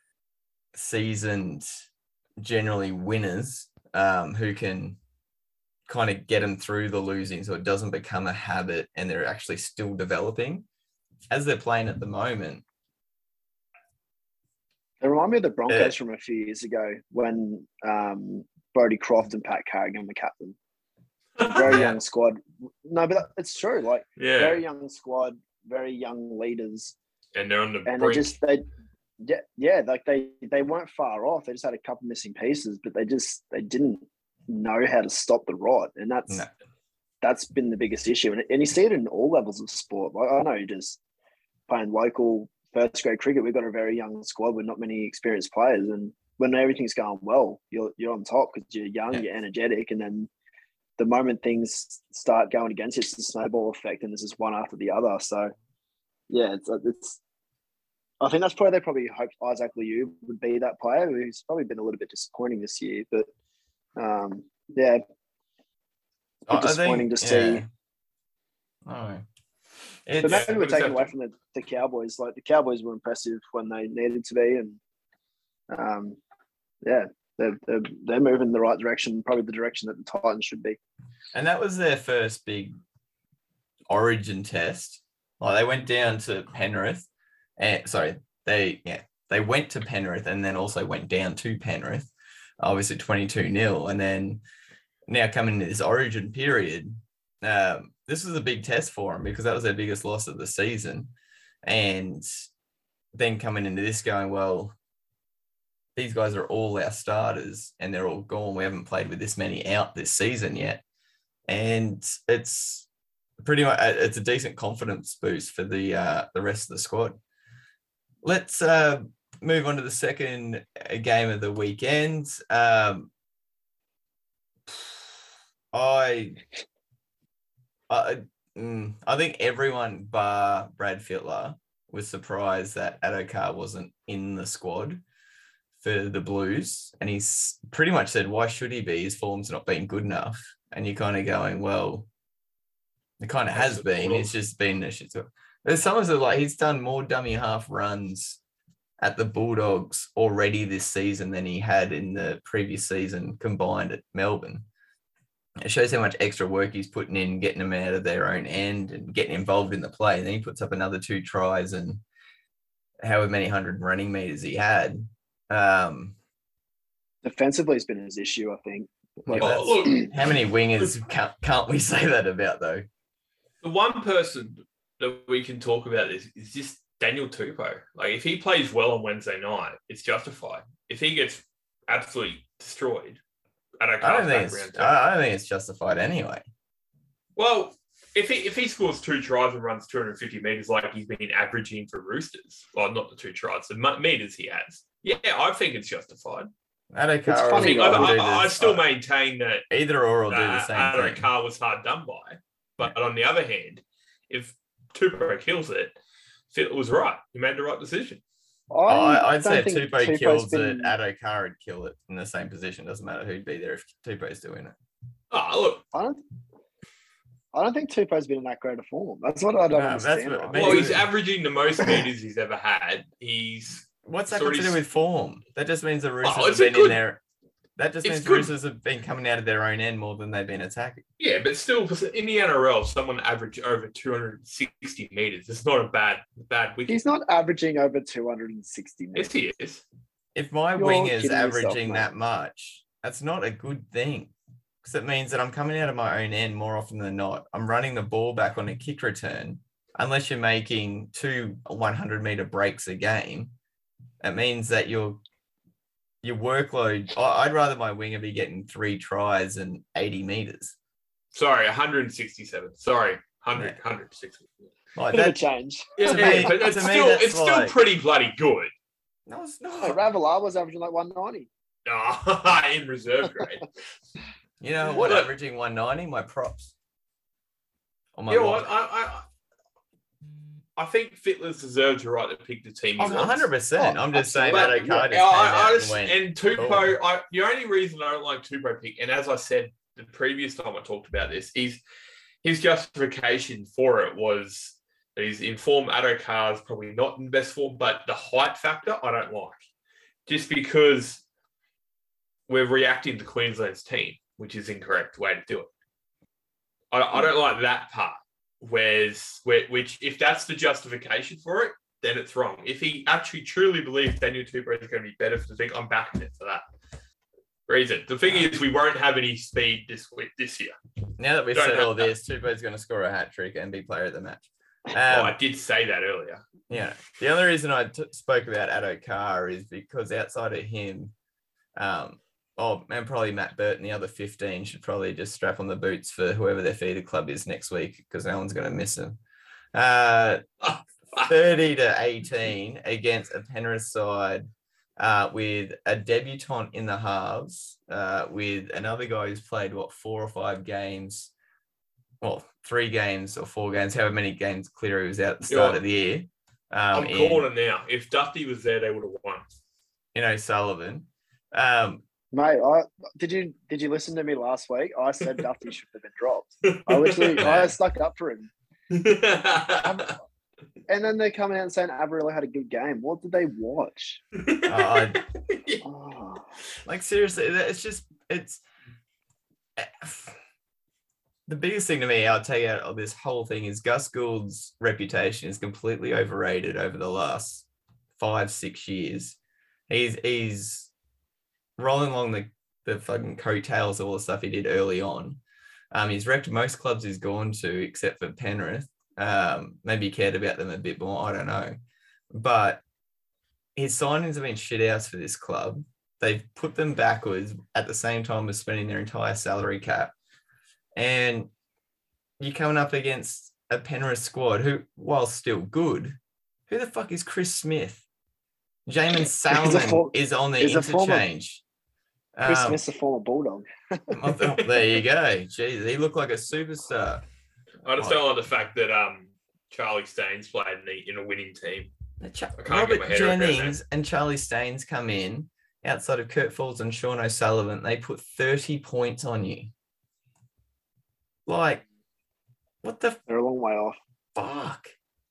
Speaker 2: seasoned, generally winners, um, who can kind of get them through the losing so it doesn't become a habit and they're actually still developing. As they're playing at the moment,
Speaker 4: They remind me of the Broncos
Speaker 2: Yeah.
Speaker 4: from a few years ago when um, Brodie Croft and Pat Carrigan were captain. Very
Speaker 2: Yeah.
Speaker 4: young squad. No, but that, it's true. Like
Speaker 3: Yeah,
Speaker 4: very young squad, very young leaders,
Speaker 3: and they're on the
Speaker 4: and they
Speaker 3: brink.
Speaker 4: just they, yeah, yeah, like they they weren't far off. They just had a couple missing pieces, but they just they didn't know how to stop the rot, and that's
Speaker 2: no.
Speaker 4: that's been the biggest issue. And, and you see it in all levels of sport. Like, I know just playing local first grade cricket, we've got a very young squad with not many experienced players. And when everything's going well, you're you're on top because you're young, yeah. you're energetic. And then the moment things start going against you, it's the snowball effect, and this is one after the other. So, yeah, it's it's. I think that's probably they probably hoped Isaac Liu would be that player who's probably been a little bit disappointing this year. But, um, yeah,
Speaker 2: I
Speaker 4: disappointing
Speaker 2: think,
Speaker 4: to see.
Speaker 2: Yeah. Oh,
Speaker 4: but maybe we're taking away from the, the Cowboys. Like the Cowboys were impressive when they needed to be, and um, yeah, they're, they're they're moving in the right direction. Probably the direction that the Titans should be.
Speaker 2: And that was their first big Origin test. Like they went down to Penrith, and sorry, they yeah they went to Penrith and then also went down to Penrith, obviously twenty-two nil, and then now coming into this Origin period. Um, this was a big test for them because that was their biggest loss of the season. And then coming into this going, well, these guys are all our starters and they're all gone. We haven't played with this many out this season yet. And it's pretty much, it's a decent confidence boost for the uh, the rest of the squad. Let's uh, move on to the second game of the weekend. Um, I... I, mm, I think everyone bar Brad Fittler was surprised that Addo-Carr wasn't in the squad for the Blues. And he's pretty much said, why should he be? His form's not been good enough. And you're kind of going, well, it kind of has been. It's just been a shit. There's some of it like he's done more dummy half runs at the Bulldogs already this season than he had in the previous season combined at Melbourne. It shows how much extra work he's putting in, getting them out of their own end and getting involved in the play. And then he puts up another two tries and however many hundred running meters he had. Um,
Speaker 4: Defensively has been his issue, I think.
Speaker 2: Like oh, look, how many wingers can't, can't we say that about, though?
Speaker 3: The one person that we can talk about is, is just Daniel Tupou. Like, if he plays well on Wednesday night, it's justified. If he gets absolutely destroyed, I don't,
Speaker 2: I don't think it's, I don't think it's justified anyway.
Speaker 3: Well, if he if he scores two tries and runs two hundred fifty meters like he's been averaging for Roosters, well, not the two tries, the meters he has, yeah, I think it's justified.
Speaker 2: Addo-Carr,
Speaker 3: I, think, I, I, I still maintain that
Speaker 2: either or will do the same
Speaker 3: uh,
Speaker 2: thing.
Speaker 3: Addo-Carr was hard done by, but on the other hand, if Tupou kills it, Fittler was right. He made the right decision.
Speaker 2: I I'd say if Tupou kills been... it, Addo-Carr would kill it in the same position. Doesn't matter who'd be there if Tupou's doing it.
Speaker 3: Oh, look.
Speaker 4: I don't, I don't think Tupou's been in that great a form. That's what I don't no, understand.
Speaker 3: What, right. Well, he's averaging the most meters he's ever had. He's
Speaker 2: What's that got to do with form? That just means the Roosters
Speaker 3: oh,
Speaker 2: have been
Speaker 3: good...
Speaker 2: in there. That just means the Roosters have been coming out of their own end more than they've been attacking.
Speaker 3: Yeah, but still, in the N R L, someone average over two hundred sixty meters. It's not a bad bad wicket.
Speaker 4: He's not averaging over two hundred sixty meters.
Speaker 3: Yes, he is.
Speaker 2: If my You're wing is averaging yourself, that much, that's not a good thing. Because it means that I'm coming out of my own end more often than not. I'm running the ball back on a kick return. Unless you're making two one hundred meter breaks a game, it means that you're Your workload, I'd rather my winger be getting three tries and eighty meters.
Speaker 3: Sorry, one hundred sixty-seven. Sorry, one hundred,
Speaker 2: yeah.
Speaker 3: one hundred sixty.
Speaker 4: Like that change.
Speaker 3: Yeah,
Speaker 2: me,
Speaker 3: but it's still, me, it's like, still pretty bloody good.
Speaker 2: No, it's not.
Speaker 4: Hey, Ravalaar was averaging like one ninety.
Speaker 3: Oh, in reserve grade.
Speaker 2: You know what? Look, averaging one ninety, my props.
Speaker 3: On my you know what? I, I, I think Fittler's deserves a right to pick the team.
Speaker 2: Oh, one hundred percent. I'm just saying that Addo-Carr just
Speaker 3: yeah, I, I just,
Speaker 2: and,
Speaker 3: and Tupou, I, the only reason I don't like Tupou pick, and as I said the previous time I talked about this, is his justification for it was that he's in form. Addo-Carr is probably not in best form, but the height factor I don't like. Just because we're reacting to Queensland's team, which is the incorrect way to do it. I, I don't like that part. Whereas, which if that's the justification for it, then it's wrong. If he actually truly believes Daniel Tupou is going to be better for the thing, I'm backing it for that reason. The thing is, we won't have any speed this week, this year.
Speaker 2: Now that we've said all this, Tupou's going to score a hat trick and be player of the match.
Speaker 3: Um, oh, I did say that earlier.
Speaker 2: Yeah. The only reason I t- spoke about Addo-Carr is because outside of him, um, Oh, and probably Matt Burton, the other fifteen, should probably just strap on the boots for whoever their feeder club is next week because no one's going to miss them. Uh, thirty to eighteen against a Penrith side uh, with a debutant in the halves, uh, with another guy who's played, what, four or five games, well, three games or four games, however many games Cleary was out at the start
Speaker 3: Yeah.
Speaker 2: of the year. Um,
Speaker 3: I'm
Speaker 2: in,
Speaker 3: calling it now. If Dusty was there, they would have won.
Speaker 2: in O'Sullivan. Um,
Speaker 4: Mate, I did you did you listen to me last week? I said Duffy should have been dropped. I literally I stuck up for him. And then they're coming out and saying Averillo had a good game. What did they watch?
Speaker 2: I,
Speaker 4: Oh.
Speaker 2: Like, seriously, it's just, it's the biggest thing to me I'll take out of this whole thing is Gus Gould's reputation is completely overrated over the last five, six years. He's he's rolling along the, the fucking coattails of all the stuff he did early on. Um, he's wrecked most clubs he's gone to except for Penrith. Um, maybe he cared about them a bit more, I don't know. But his signings have been shitouts for this club. They've put them backwards at the same time as spending their entire salary cap. And you're coming up against a Penrith squad who, while still good, who the fuck is Chris Smith? Jamin Salmon
Speaker 4: for-
Speaker 2: is on the
Speaker 4: he's a former-
Speaker 2: interchange.
Speaker 4: Chris
Speaker 2: Um,
Speaker 4: Smith's a former Bulldog.
Speaker 2: I thought, there you go. Jeez, he looked like a superstar.
Speaker 3: I just don't like the fact that um Charlie Staines played in, the, in a winning team.
Speaker 2: Ch-
Speaker 3: I can't
Speaker 2: Robert
Speaker 3: get my head around that.
Speaker 2: Jennings and Charlie Staines come in outside of Kurt Falls and Sean O'Sullivan. They put thirty points on you. Like, what the
Speaker 4: They're a long way off.
Speaker 2: fuck?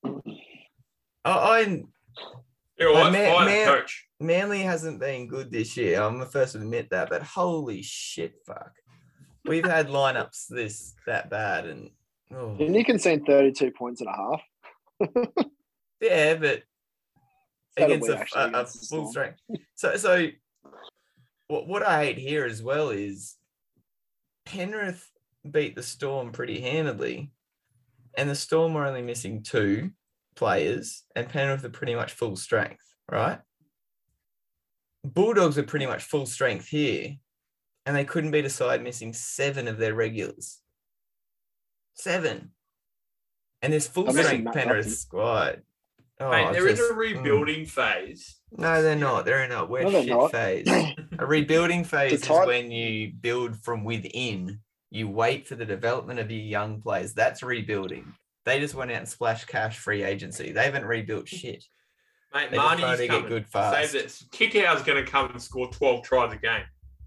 Speaker 2: I, I
Speaker 3: You know
Speaker 2: Like,
Speaker 3: what?
Speaker 2: Man-
Speaker 3: Fire the
Speaker 2: Man-
Speaker 3: coach.
Speaker 2: Manly hasn't been good this year. I'm the first to admit that, but holy shit, fuck. We've had lineups this that bad, and oh.
Speaker 4: Didn't he concede thirty-two points and a half?
Speaker 2: Yeah, but
Speaker 4: So did
Speaker 2: against
Speaker 4: we
Speaker 2: a,
Speaker 4: actually
Speaker 2: a- a
Speaker 4: against the
Speaker 2: full
Speaker 4: Storm.
Speaker 2: strength. So, so what, what I hate here as well is Penrith beat the Storm pretty handedly, and the Storm were only missing two players, and Penrith are pretty much full strength, right? Bulldogs are pretty much full strength here, and they couldn't beat a side missing seven of their regulars. Seven. And this full
Speaker 4: I'm missing
Speaker 2: strength
Speaker 4: Matt
Speaker 2: Penrith
Speaker 4: Duffy.
Speaker 2: squad. Oh,
Speaker 3: Mate, they're
Speaker 2: just-
Speaker 3: in a
Speaker 2: mm.
Speaker 3: rebuilding phase.
Speaker 2: No, they're not. They're in a wet
Speaker 4: No, they're
Speaker 2: shit
Speaker 4: not.
Speaker 2: phase. A rebuilding phase is
Speaker 4: tight-
Speaker 2: when you build from within. You wait for the development of your young players. That's rebuilding. They just went out and splashed cash free agency. They haven't rebuilt shit.
Speaker 3: Mate,
Speaker 2: They just try
Speaker 3: Marnie's
Speaker 2: to get
Speaker 3: coming.
Speaker 2: good fast.
Speaker 3: Save this. Kickout's going to come and score twelve tries a game.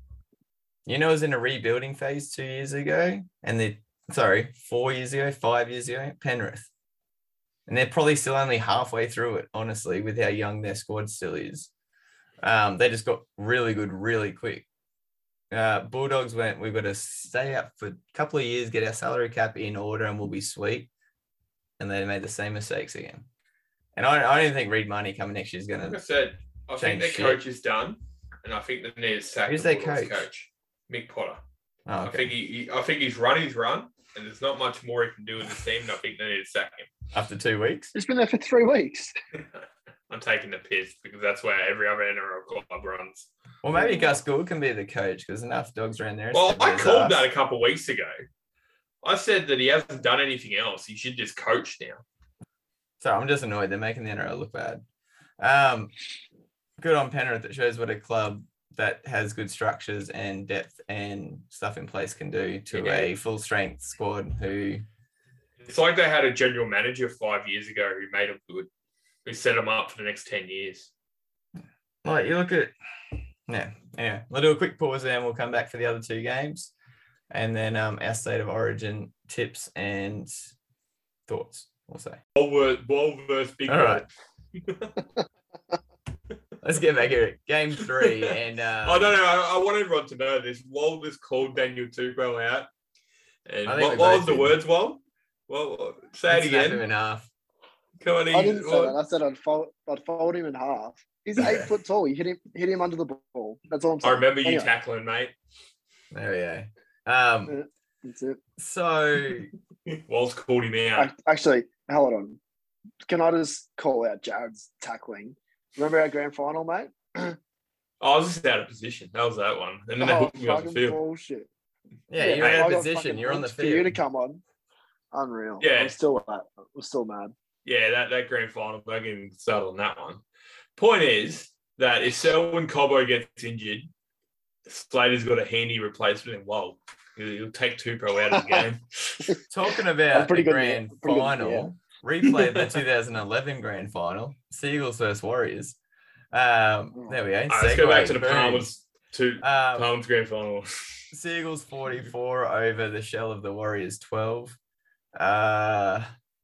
Speaker 2: You know, it was in a rebuilding phase two years ago, and they sorry, four years ago, five years ago, Penrith. And they're probably still only halfway through it, honestly, with how young their squad still is. Um, they just got really good, really quick. Uh, Bulldogs went, we've got to stay up for a couple of years, get our salary cap in order, and we'll be sweet. And they made the same mistakes again. And I, I don't think Reed Money coming next year is going
Speaker 3: Like I
Speaker 2: to.
Speaker 3: said, I think
Speaker 2: Change
Speaker 3: their
Speaker 2: shit.
Speaker 3: coach is done, and I think they need to sack
Speaker 2: Who's
Speaker 3: the
Speaker 2: their
Speaker 3: Bulldogs
Speaker 2: coach?
Speaker 3: Mick Potter.
Speaker 2: Oh,
Speaker 3: I
Speaker 2: okay.
Speaker 3: think he, he, I think he's run his run, and there's not much more he can do in this team. And I think they need to sack him.
Speaker 2: After two weeks.
Speaker 4: He's been there for three weeks.
Speaker 3: I'm taking the piss because that's where every other N R L club runs.
Speaker 2: Well, maybe Gus Gould can be the coach because enough dogs around there.
Speaker 3: Well,
Speaker 2: It's
Speaker 3: I
Speaker 2: his
Speaker 3: called
Speaker 2: ass.
Speaker 3: that a couple of weeks ago. I said that he hasn't done anything else. He should just coach now.
Speaker 2: So I'm just annoyed. They're making the N R L look bad. Um, good on Penrith. It shows what a club that has good structures and depth and stuff in place can do to
Speaker 3: Yeah.
Speaker 2: a full strength squad who,
Speaker 3: It's like they had a general manager five years ago who made them good, who set them up for the next ten years.
Speaker 2: like, you look at, yeah, yeah. We'll do a quick pause there and we'll come back for the other two games. And then um, our state of origin tips and thoughts, we'll say.
Speaker 3: Ball ver- ball versus big
Speaker 2: All
Speaker 3: ball.
Speaker 2: right. Let's get back here. Game three. And uh,
Speaker 3: I don't know. I, I want everyone to know this. Wal just called Daniel Tupou out. And
Speaker 2: I think
Speaker 3: what,
Speaker 2: we
Speaker 3: what
Speaker 2: both
Speaker 3: was the
Speaker 2: did.
Speaker 3: words, Wal? Well, say it
Speaker 2: snap him
Speaker 3: again.
Speaker 2: in half.
Speaker 3: Come on,
Speaker 4: I
Speaker 3: in.
Speaker 4: didn't say that. I said I'd fold, I'd fold him in half. He's eight foot tall. You hit him, hit him under the ball. That's all I'm
Speaker 3: I
Speaker 4: saying.
Speaker 3: remember you
Speaker 4: Anyway,
Speaker 3: tackling, mate.
Speaker 2: There we go. Um,
Speaker 4: That's it.
Speaker 2: so
Speaker 3: Wal's called him out.
Speaker 4: I, actually, hold on. Can I just call out Jared's tackling? Remember our grand final, mate?
Speaker 3: I was just out of position. That was that one. And then they
Speaker 4: Oh,
Speaker 3: hooked me off the
Speaker 4: fucking
Speaker 3: field.
Speaker 4: bullshit.
Speaker 2: Yeah,
Speaker 4: Yeah,
Speaker 2: you're
Speaker 4: I
Speaker 2: out of
Speaker 4: got
Speaker 2: position.
Speaker 4: fucking
Speaker 2: You're on the
Speaker 4: hooked for you to
Speaker 2: field.
Speaker 4: come on. Unreal.
Speaker 3: Yeah.
Speaker 4: I'm still mad. I'm still mad.
Speaker 3: Yeah, that, that grand final, don't get me started on that one. Point is that if Selwyn Cobbo gets injured, Slater's got a handy replacement, and whoa, he'll, he'll take Tupou out of the game.
Speaker 2: Talking
Speaker 4: I'm
Speaker 2: about
Speaker 4: pretty
Speaker 2: the
Speaker 4: good
Speaker 2: grand
Speaker 4: now. Pretty good,
Speaker 2: final, replayed the two thousand eleven grand final, Seagulls versus Warriors. Um, there we go.
Speaker 3: All right, let's go back to the
Speaker 2: Segue.
Speaker 3: Palmers, to
Speaker 2: Um,
Speaker 3: Palmers grand final.
Speaker 2: Seagulls forty-four over the shell of the Warriors twelve. Uh,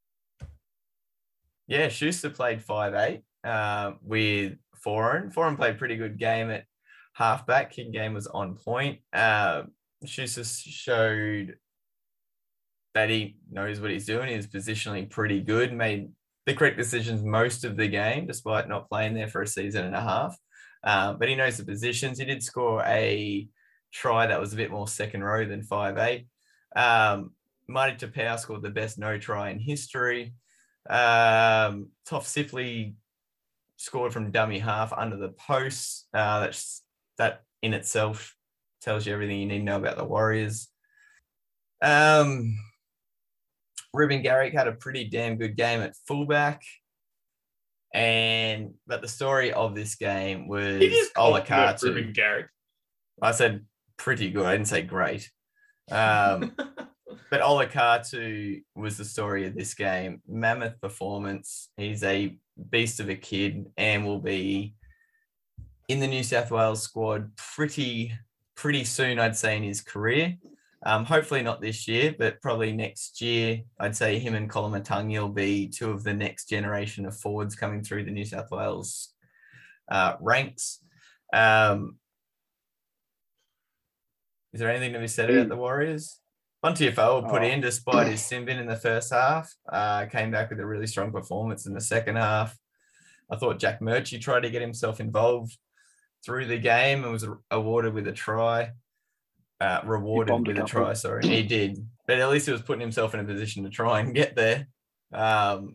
Speaker 2: yeah, Schuster played five eight uh, with Foran. Foran played a pretty good game at halfback. Kick game was on point. Uh, Schuster showed that he knows what he's doing. He's positionally pretty good, made the correct decisions most of the game, despite not playing there for a season and a half. Uh, but he knows the positions. He did score a try that was a bit more second row than five eight. Um, Marty Tapau scored the best no try in history. Um, Toff Sipley scored from dummy half under the post. Uh, that's, that in itself tells you everything you need to know about the Warriors. Um, Ruben Garrick had a pretty damn good game at fullback. And but the story of this game was Olakau'atu.
Speaker 3: Ruben Garrick.
Speaker 2: I said pretty good. I didn't say great. Um, but Olakau'atu was the story of this game. Mammoth performance. He's a beast of a kid and will be in the New South Wales squad pretty, pretty soon, I'd say, in his career. Um, hopefully not this year, but probably next year. I'd say him and Kolomatangi will be two of the next generation of forwards coming through the New South Wales uh, ranks. Um, is there anything to be said about the Warriors? Bunty Fowler put
Speaker 4: Oh.
Speaker 2: in despite his sin bin in the first half. Uh, came back with a really strong performance in the second half. I thought Jack Murchie tried to get himself involved through the game and was awarded with a try. Uh, rewarded
Speaker 4: bombed a
Speaker 2: with a,
Speaker 4: couple.
Speaker 2: try, sorry. He did. But at least he was putting himself in a position to try and get there. Um,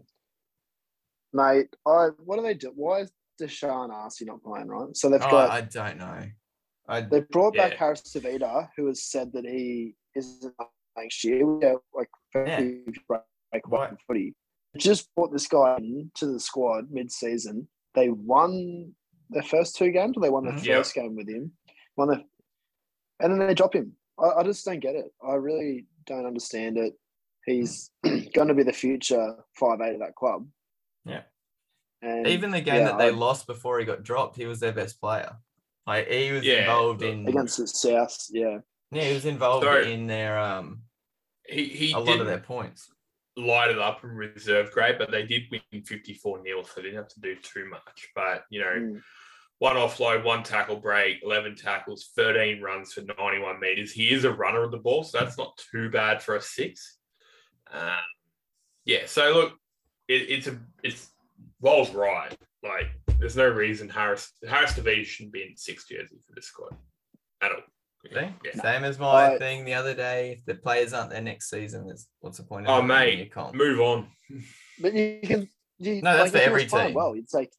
Speaker 4: Mate, I what do they do? Why is Deshaun Arcee not playing, right? So they've
Speaker 2: oh,
Speaker 4: got
Speaker 2: I don't know. I,
Speaker 4: they brought back
Speaker 3: Yeah.
Speaker 4: Harris Tavita, who has said that he isn't next year. Yeah, like
Speaker 2: Yeah.
Speaker 4: break break
Speaker 2: Why-
Speaker 4: one footy. Just brought this guy into the squad mid-season. They won their first two games, or they won the
Speaker 2: Mhm.
Speaker 4: first game with him. Won the, and then they drop him. I, I just don't get it. I really don't understand it. He's going to be the future five eight of that club.
Speaker 2: Yeah.
Speaker 4: And
Speaker 2: even the game
Speaker 4: yeah,
Speaker 2: that they
Speaker 4: I-
Speaker 2: lost before he got dropped, he was their best player. Like he was
Speaker 3: Yeah.
Speaker 2: involved in
Speaker 4: against the South, yeah.
Speaker 2: yeah, he was involved
Speaker 3: Sorry.
Speaker 2: in their um
Speaker 3: He he
Speaker 2: a lot
Speaker 3: didn't
Speaker 2: of their points.
Speaker 3: light it up in reserve grade, but they did win fifty-four nil, so they didn't have to do too much. But, you know,
Speaker 4: Mm.
Speaker 3: one offload, one tackle break, eleven tackles, thirteen runs for ninety-one metres. He is a runner of the ball, so that's not too bad for a six. Um, yeah, so look, it, it's a it's Walls right. Like, there's no reason Harris Harris Tavita shouldn't be in six jersey for this squad at all.
Speaker 2: See?
Speaker 3: Yeah.
Speaker 2: Same as my
Speaker 4: I-
Speaker 2: thing the other day. If the players aren't there next season, there's what's the point of
Speaker 3: Oh,
Speaker 2: having them in
Speaker 3: mate,
Speaker 2: your comp?
Speaker 3: Move on.
Speaker 4: But you can. You,
Speaker 2: No, that's
Speaker 4: like,
Speaker 2: for
Speaker 4: if he
Speaker 2: every
Speaker 4: was playing
Speaker 2: team.
Speaker 4: Well, it's like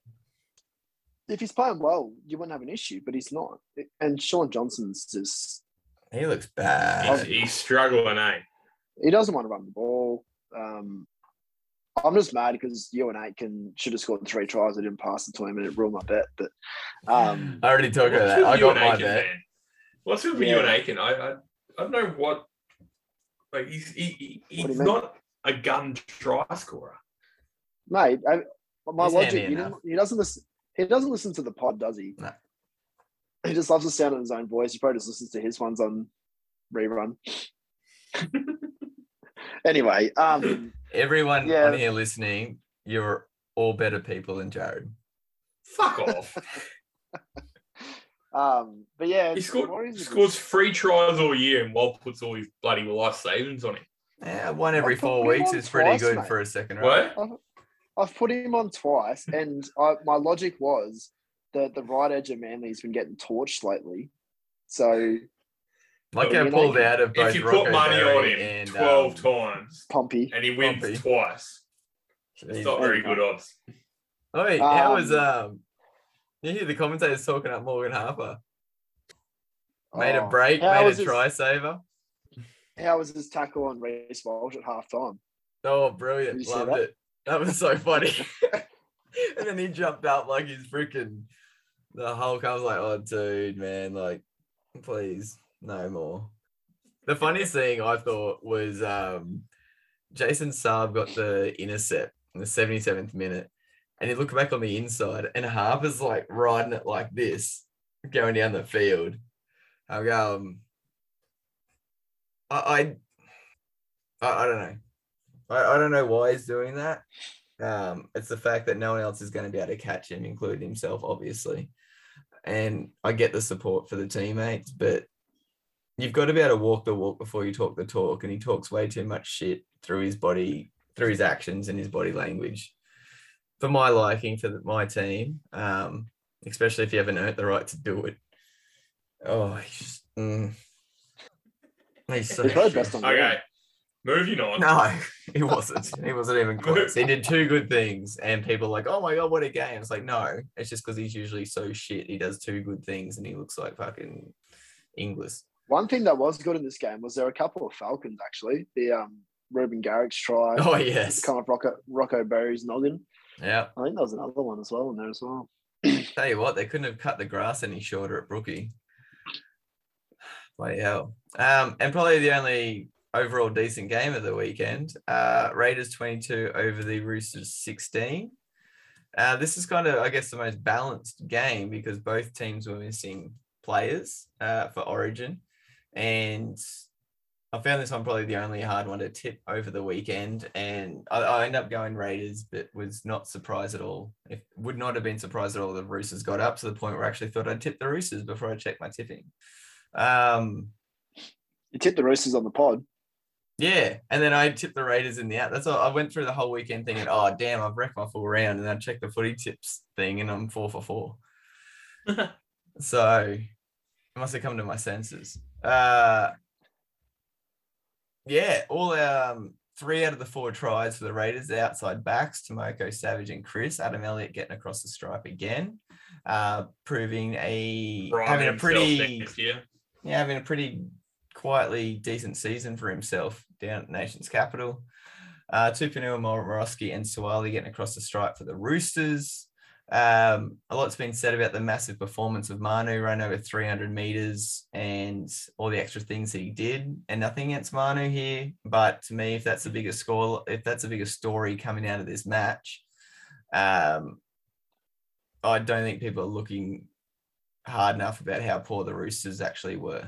Speaker 4: if he's playing well, you wouldn't have an issue. But he's not. And Sean Johnson's just
Speaker 2: He looks
Speaker 3: He's,
Speaker 2: bad.
Speaker 3: he's struggling, eh?
Speaker 4: he doesn't want to run the ball. Um, I'm just mad because you and Aitken should have scored three tries. I didn't pass it to him, and it ruined my bet. But um,
Speaker 2: I already talked about
Speaker 3: What's
Speaker 2: that.
Speaker 3: with
Speaker 2: I
Speaker 3: you
Speaker 2: got
Speaker 3: and
Speaker 2: my
Speaker 3: Aiken,
Speaker 2: bet.
Speaker 3: man? What's with you
Speaker 4: Yeah.
Speaker 3: and Aiken? I, I I don't know what. Like he's he, he-
Speaker 4: What do you
Speaker 3: he's
Speaker 4: mean?
Speaker 3: not a gun try scorer.
Speaker 4: mate, I, my
Speaker 2: He's
Speaker 4: logic.
Speaker 2: handy
Speaker 4: He,
Speaker 2: enough.
Speaker 4: didn't, he doesn't listen. He doesn't listen to the pod, does he?
Speaker 2: No.
Speaker 4: He just loves the sound of his own voice. He probably just listens to his ones on rerun. Anyway, um,
Speaker 2: Everyone
Speaker 4: Yeah.
Speaker 2: on here listening, you're all better people than Jared.
Speaker 3: Fuck off.
Speaker 4: um, but yeah,
Speaker 3: He scored
Speaker 4: Warriors are
Speaker 3: scores
Speaker 4: just-
Speaker 3: three tries all year, and Walt puts all his bloody life savings on him.
Speaker 2: Yeah, one every
Speaker 4: I've
Speaker 2: four
Speaker 4: put him
Speaker 2: weeks
Speaker 4: on
Speaker 2: is pretty
Speaker 4: twice,
Speaker 2: good
Speaker 4: mate.
Speaker 2: for a second row.
Speaker 3: What?
Speaker 4: I've put him on twice, and I, my logic was that the right edge of Manly's been getting torched lately. So
Speaker 2: Like
Speaker 4: Oh,
Speaker 2: I
Speaker 4: you
Speaker 2: pulled
Speaker 4: know,
Speaker 2: out of both
Speaker 3: If you
Speaker 2: Rocco
Speaker 3: put money on
Speaker 2: Berry
Speaker 3: him
Speaker 2: and
Speaker 3: twelve
Speaker 2: um,
Speaker 3: times
Speaker 4: Pompey,
Speaker 3: and he wins
Speaker 2: Pompey.
Speaker 3: twice, it's
Speaker 2: Jeez.
Speaker 3: not very good odds.
Speaker 2: Oi, how was
Speaker 4: Um,
Speaker 2: um You hear the commentators talking up Morgan Harper. Made a
Speaker 4: Oh,
Speaker 2: break,
Speaker 4: how
Speaker 2: made a
Speaker 4: was his-
Speaker 2: try saver.
Speaker 4: How was his tackle on Reece Walsh at half time?
Speaker 2: Oh,
Speaker 4: Did
Speaker 2: brilliant.
Speaker 4: you see
Speaker 2: Loved
Speaker 4: that?
Speaker 2: it. That was so funny. And then he jumped up like he's freaking the Hulk. I was like, oh, dude, man, like, please, no more. The funniest thing I thought was um, Jason Saab got the intercept in the seventy-seventh minute, and he looked back on the inside, and Harper's like riding it like this, going down the field. I go, um, I, I, I don't know. I, I don't know why he's doing that. Um, it's the fact that no one else is going to be able to catch him, including himself, obviously. And I get the support for the teammates, but you've got to be able to walk the walk before you talk the talk. And he talks way too much shit through his body, through his actions and his body language. For my liking, for my team, um, especially if you haven't earned the right to do it. Oh, he's just, mm, he's so
Speaker 4: He's probably best on ground.
Speaker 3: Okay, moving on.
Speaker 2: No, he wasn't. He wasn't even close. He did two good things, and people are like, oh my God, what a game. It's like, no, it's just because he's usually so shit. He does two good things, and he looks like fucking Inglis.
Speaker 4: One thing that was good in this game was there were a couple of Falcons, actually. The um, Ruben Garrick's try.
Speaker 2: Oh, yes.
Speaker 4: Kind of Rocco, Rocco Berry's noggin.
Speaker 2: Yeah.
Speaker 4: I think there was another one as well in there as well.
Speaker 2: Tell you what, they couldn't have cut the grass any shorter at Brookie. Bloody hell. Um, and probably the only overall decent game of the weekend, uh, Raiders twenty-two over the Roosters sixteen. Uh, this is kind of, I guess, the most balanced game because both teams were missing players uh, for Origin. And I found this one probably the only hard one to tip over the weekend. And I, I ended up going Raiders, but was not surprised at all. It would not have been surprised at all if the Roosters got up to the point where I actually thought I'd tip the Roosters before I checked my tipping. Um,
Speaker 4: You tipped the Roosters on the pod.
Speaker 2: Yeah, and then I tipped the Raiders in the out. That's all. I went through the whole weekend thinking, oh, damn, I've wrecked my full round. And then I checked the footy tips thing and I'm four for four. So I must have come to my senses. Uh, yeah, all um, three out of the four tries for the Raiders, the outside backs, Tomoko, Savage and Chris. Adam Elliott getting across the stripe again, uh, proving a,
Speaker 3: Brian
Speaker 2: having a
Speaker 3: himself
Speaker 2: pretty,
Speaker 3: next year.
Speaker 2: yeah, having a pretty quietly decent season for himself down at Nation's capital. Uh, Tupanua, Morosky and Suwali getting across the stripe for the Roosters. Um, a lot's been said about the massive performance of Manu, run over three hundred meters and all the extra things that he did, and nothing against Manu here. But to me, if that's the biggest score, if that's the biggest story coming out of this match, um, I don't think people are looking hard enough about how poor the Roosters actually were.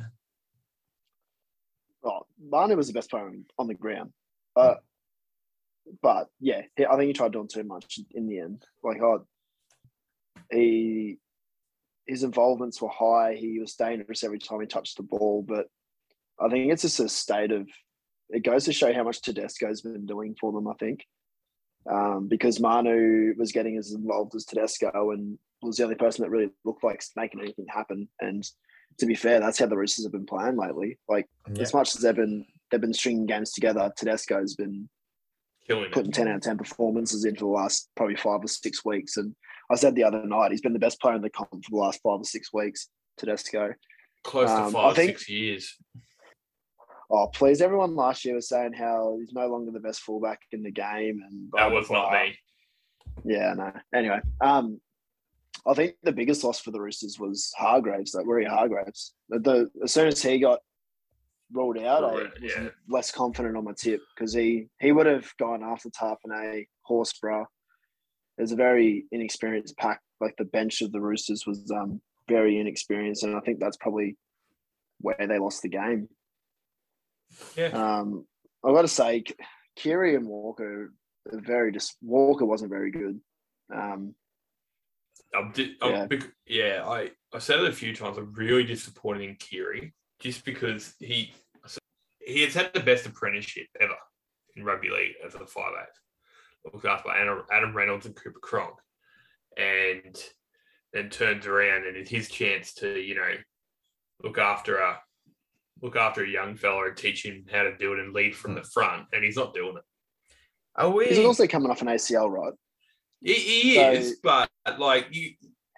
Speaker 4: Oh, Manu was the best player on, on the ground. Uh, but yeah, he, I think he tried doing too much in the end. Like, oh, he his involvements were high. He was dangerous every time he touched the ball. But I think it's just a state of, it goes to show how much Tedesco's been doing for them, I think. Um, because Manu was getting as involved as Tedesco and was the only person that really looked like making anything happen. And to be fair, that's how the Roosters have been playing lately. Like,
Speaker 2: Yeah.
Speaker 4: as much as they've been they've been stringing games together, Tedesco's been
Speaker 3: Killing
Speaker 4: putting
Speaker 3: it.
Speaker 4: ten out of ten performances in for the last probably five or six weeks. And I said the other night, he's been the best player in the comp for the last five or six weeks, Tedesco.
Speaker 3: Close
Speaker 4: Um,
Speaker 3: to
Speaker 4: I
Speaker 3: five,
Speaker 4: think-
Speaker 3: six years.
Speaker 4: Oh, please. Everyone last year was saying how he's no longer the best fullback in the game. And blah,
Speaker 3: That
Speaker 4: blah,
Speaker 3: was not
Speaker 4: blah.
Speaker 3: me.
Speaker 4: Yeah, no. Anyway, um, I think the biggest loss for the Roosters was Hargraves, though, Rory Hargraves. The, the, as soon as he got ruled out, I was
Speaker 3: Yeah.
Speaker 4: less confident on my tip because he, he would have gone after Tarpanay, Horsburgh. There's a very inexperienced pack. Like, the bench of the Roosters was um, very inexperienced, and I think that's probably where they lost the game.
Speaker 3: Yeah.
Speaker 4: Um, I've got to say, Kiri and Walker are very dis- Walker wasn't very good. Um,
Speaker 3: I'm di- I'm
Speaker 4: Yeah.
Speaker 3: bec- yeah, I, I said it a few times. I'm really disappointed in Kiri just because he he has had the best apprenticeship ever in rugby league as a five eight, looked after by Adam, Adam Reynolds and Cooper Cronk, and then turns around and it's his chance to, you know, look after a look after a young fella and teach him how to do it and lead from the front, and he's not doing it.
Speaker 2: Are we?
Speaker 4: he's also coming off an A C L, right?
Speaker 3: He, he
Speaker 4: So-
Speaker 3: is, but like you,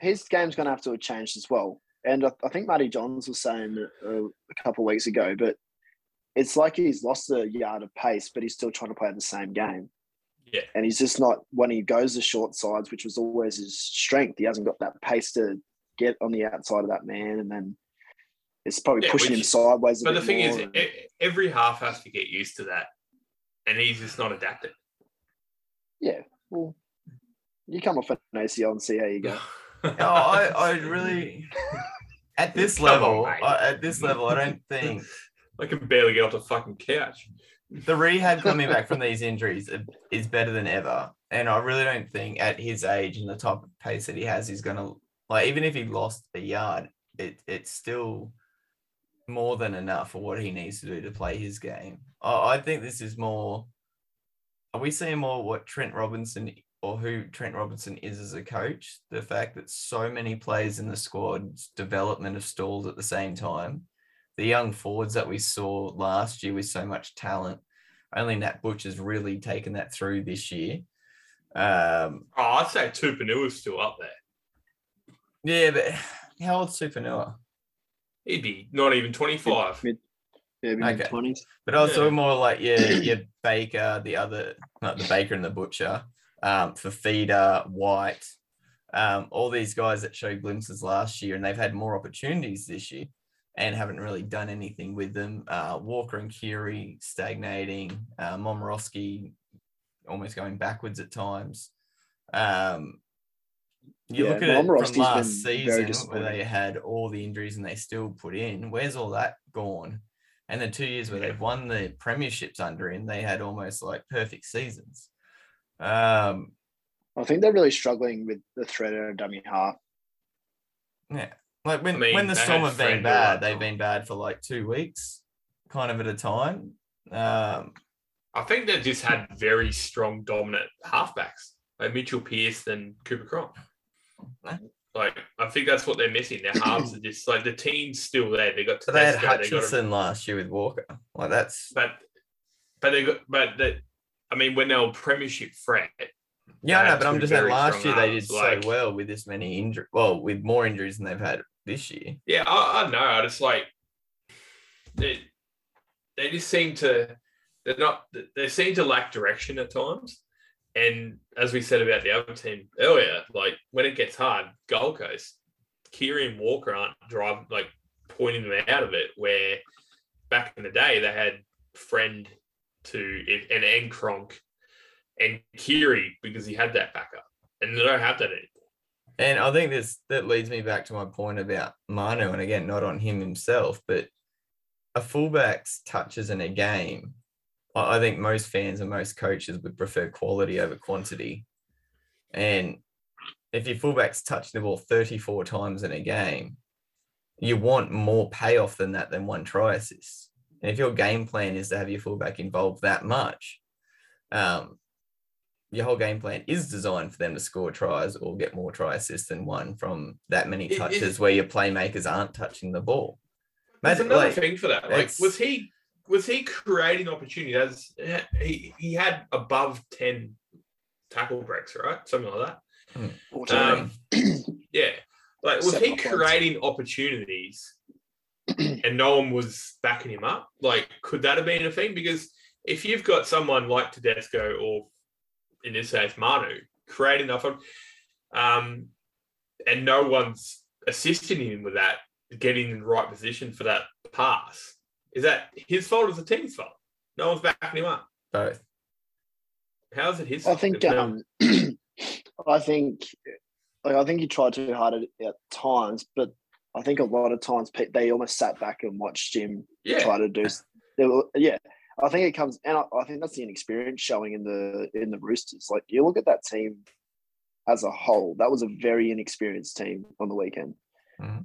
Speaker 4: his game's going to have to have changed as well. And I, I think Matty Johns was saying uh, a couple of weeks ago, but it's like he's lost a yard of pace, but he's still trying to play the same game.
Speaker 3: Yeah.
Speaker 4: And he's just not, when he goes to short sides, which was always his strength, he hasn't got that pace to get on the outside of that man. And then it's probably
Speaker 3: Yeah,
Speaker 4: pushing
Speaker 3: which-
Speaker 4: him sideways a
Speaker 3: But
Speaker 4: bit
Speaker 3: the thing
Speaker 4: more
Speaker 3: is,
Speaker 4: and-
Speaker 3: e- every half has to get used to that, and he's just not adapted.
Speaker 4: yeah, well, you come off an A C L and see how you go.
Speaker 2: Oh, I, I really at this
Speaker 3: Come
Speaker 2: level,
Speaker 3: on, mate.
Speaker 2: I, at this level, I don't think
Speaker 3: I can barely get off the fucking couch.
Speaker 2: the rehab coming back from these injuries is better than ever. And I really don't think at his age and the type of pace that he has, he's going to, like, even if he lost a yard, it it's still more than enough for what he needs to do to play his game. I, I think this is more, are we seeing more what Trent Robinson or who Trent Robinson is as a coach? The fact that so many players in the squad's development have stalled at the same time. The young forwards that we saw last year with so much talent, only Nat Butch has really taken that through this year. Um,
Speaker 3: Oh, I'd say Tupanua's still up there.
Speaker 2: yeah, but how old's Supanua?
Speaker 3: He'd be not even twenty-five.
Speaker 4: Mid, yeah,
Speaker 2: Okay.
Speaker 4: mid twenties.
Speaker 2: But I was
Speaker 3: Yeah.
Speaker 2: talking more like your, your Baker, the other, not the Baker and the Butcher, um, Fafita, White, um, all these guys that showed glimpses last year, and they've had more opportunities this year and haven't really done anything with them. Uh, Walker and Kiri stagnating, uh, Momorowski almost going backwards at times. Um, you
Speaker 4: Yeah,
Speaker 2: look at it from
Speaker 4: Momorowski's
Speaker 2: last
Speaker 4: been very
Speaker 2: season
Speaker 4: disappointing.
Speaker 2: where they had all the injuries and they still put in. Where's all that gone? And the two years where they've won the premierships under him, they had almost like perfect seasons. Um,
Speaker 4: I think they're really struggling with the threat of dummy half.
Speaker 2: yeah, like when
Speaker 3: I mean,
Speaker 2: when the
Speaker 3: they
Speaker 2: Storm
Speaker 3: had
Speaker 2: have been
Speaker 3: Fred
Speaker 2: bad,
Speaker 3: Dillard
Speaker 2: they've
Speaker 3: on.
Speaker 2: been bad for like two weeks, kind of at a time. Um,
Speaker 3: I think they've just had very strong, dominant halfbacks, like Mitchell Pearce and Cooper Cronk. Like, I think that's what they're missing. Their halves are just like the team's still there. They got
Speaker 2: but they had
Speaker 3: Tedesco, they got a-
Speaker 2: Hutchinson last year with Walker. Like that's
Speaker 3: but but they got but that. I mean, when they were premiership threat,
Speaker 2: yeah, I
Speaker 3: they
Speaker 2: know,
Speaker 3: had
Speaker 2: but I'm
Speaker 3: two
Speaker 2: just saying
Speaker 3: very
Speaker 2: last
Speaker 3: strong
Speaker 2: year they did
Speaker 3: halves,
Speaker 2: so
Speaker 3: like-
Speaker 2: well with this many injuries. Well, with more injuries than they've had this year.
Speaker 3: yeah, I, I know. I just like they they just seem to they're not they seem to lack direction at times. And as we said about the other team earlier, like when it gets hard, Gold Coast, Kiri and Walker aren't driving like pointing them out of it. Where back in the day they had Friend to and and Cronk and Kiri because he had that backup, and they don't have that anymore.
Speaker 2: And I think this that leads me back to my point about Manu, and again, not on him himself, but a fullback's touches in a game. I I think most fans and most coaches would prefer quality over quantity. And if your fullback's touching the ball thirty-four times in a game, you want more payoff than that than one try assist. And if your game plan is to have your fullback involved that much, um, your whole game plan is designed for them to score tries or get more try assists than one from that many
Speaker 3: It- it-
Speaker 2: touches where your playmakers aren't touching the ball.
Speaker 3: There's
Speaker 2: Imagine,
Speaker 3: another
Speaker 2: like,
Speaker 3: thing for that. Like,
Speaker 2: it's-
Speaker 3: was he was he creating opportunity? As he he had above ten tackle breaks, right? Something like that.
Speaker 4: fourteen.
Speaker 3: Um, yeah, like was
Speaker 4: Seven
Speaker 3: he
Speaker 4: points.
Speaker 3: creating opportunities, and no one was backing him up? Like, could that have been a thing? Because if you've got someone like Tedesco or in this case Manu creating enough, um, and no one's assisting him with that, getting in the right position for that pass, is that his fault or is the team's fault? No one's backing him up.
Speaker 2: both.
Speaker 3: How is it his
Speaker 4: I
Speaker 3: fault?
Speaker 4: think
Speaker 3: if no-
Speaker 4: um, I think like I think he tried too hard at, at times, but I think a lot of times pe- they almost sat back and watched him
Speaker 3: yeah,
Speaker 4: try to do. s- They were, yeah, I think it comes, and I, I think that's the inexperience showing in the in the Roosters. Like you look at that team as a whole, that was a very inexperienced team on the weekend,
Speaker 2: Mhm.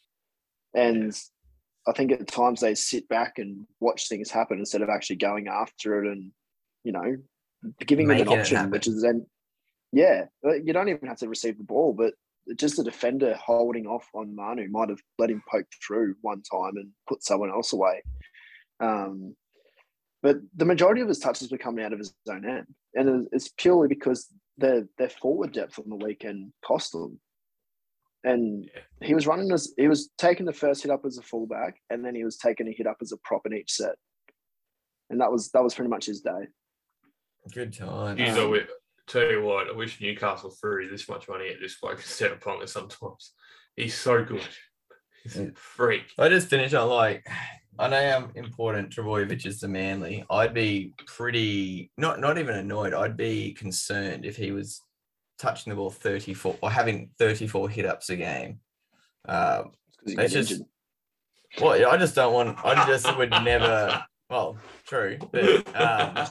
Speaker 4: and I think at times they sit back and watch things happen instead of actually going after it and you know giving them
Speaker 2: Making
Speaker 4: an
Speaker 2: it
Speaker 4: option,
Speaker 2: happen.
Speaker 4: which is then yeah, you don't even have to receive the ball, but just a defender holding off on Manu might have let him poke through one time and put someone else away. Um, but the majority of his touches were coming out of his own end, and it's purely because their their forward depth on the weekend cost them. And
Speaker 3: Yeah.
Speaker 4: he was running as he was taking the first hit up as a fullback, and then he was taking a hit up as a prop in each set. And that was that was pretty much his day.
Speaker 2: Good time.
Speaker 3: Geez,
Speaker 4: Um,
Speaker 3: I wi- tell you what, I wish Newcastle threw this much money at this bloke instead of Ponga sometimes. He's so good. He's a freak.
Speaker 2: I just finish on like, I know how important Trebojevic is to Manly. I'd be pretty, not not even annoyed. I'd be concerned if he was touching the ball thirty-four or having thirty-four hit ups a game. Um, it's just, well, I just don't want, I just would never, well, true, but um,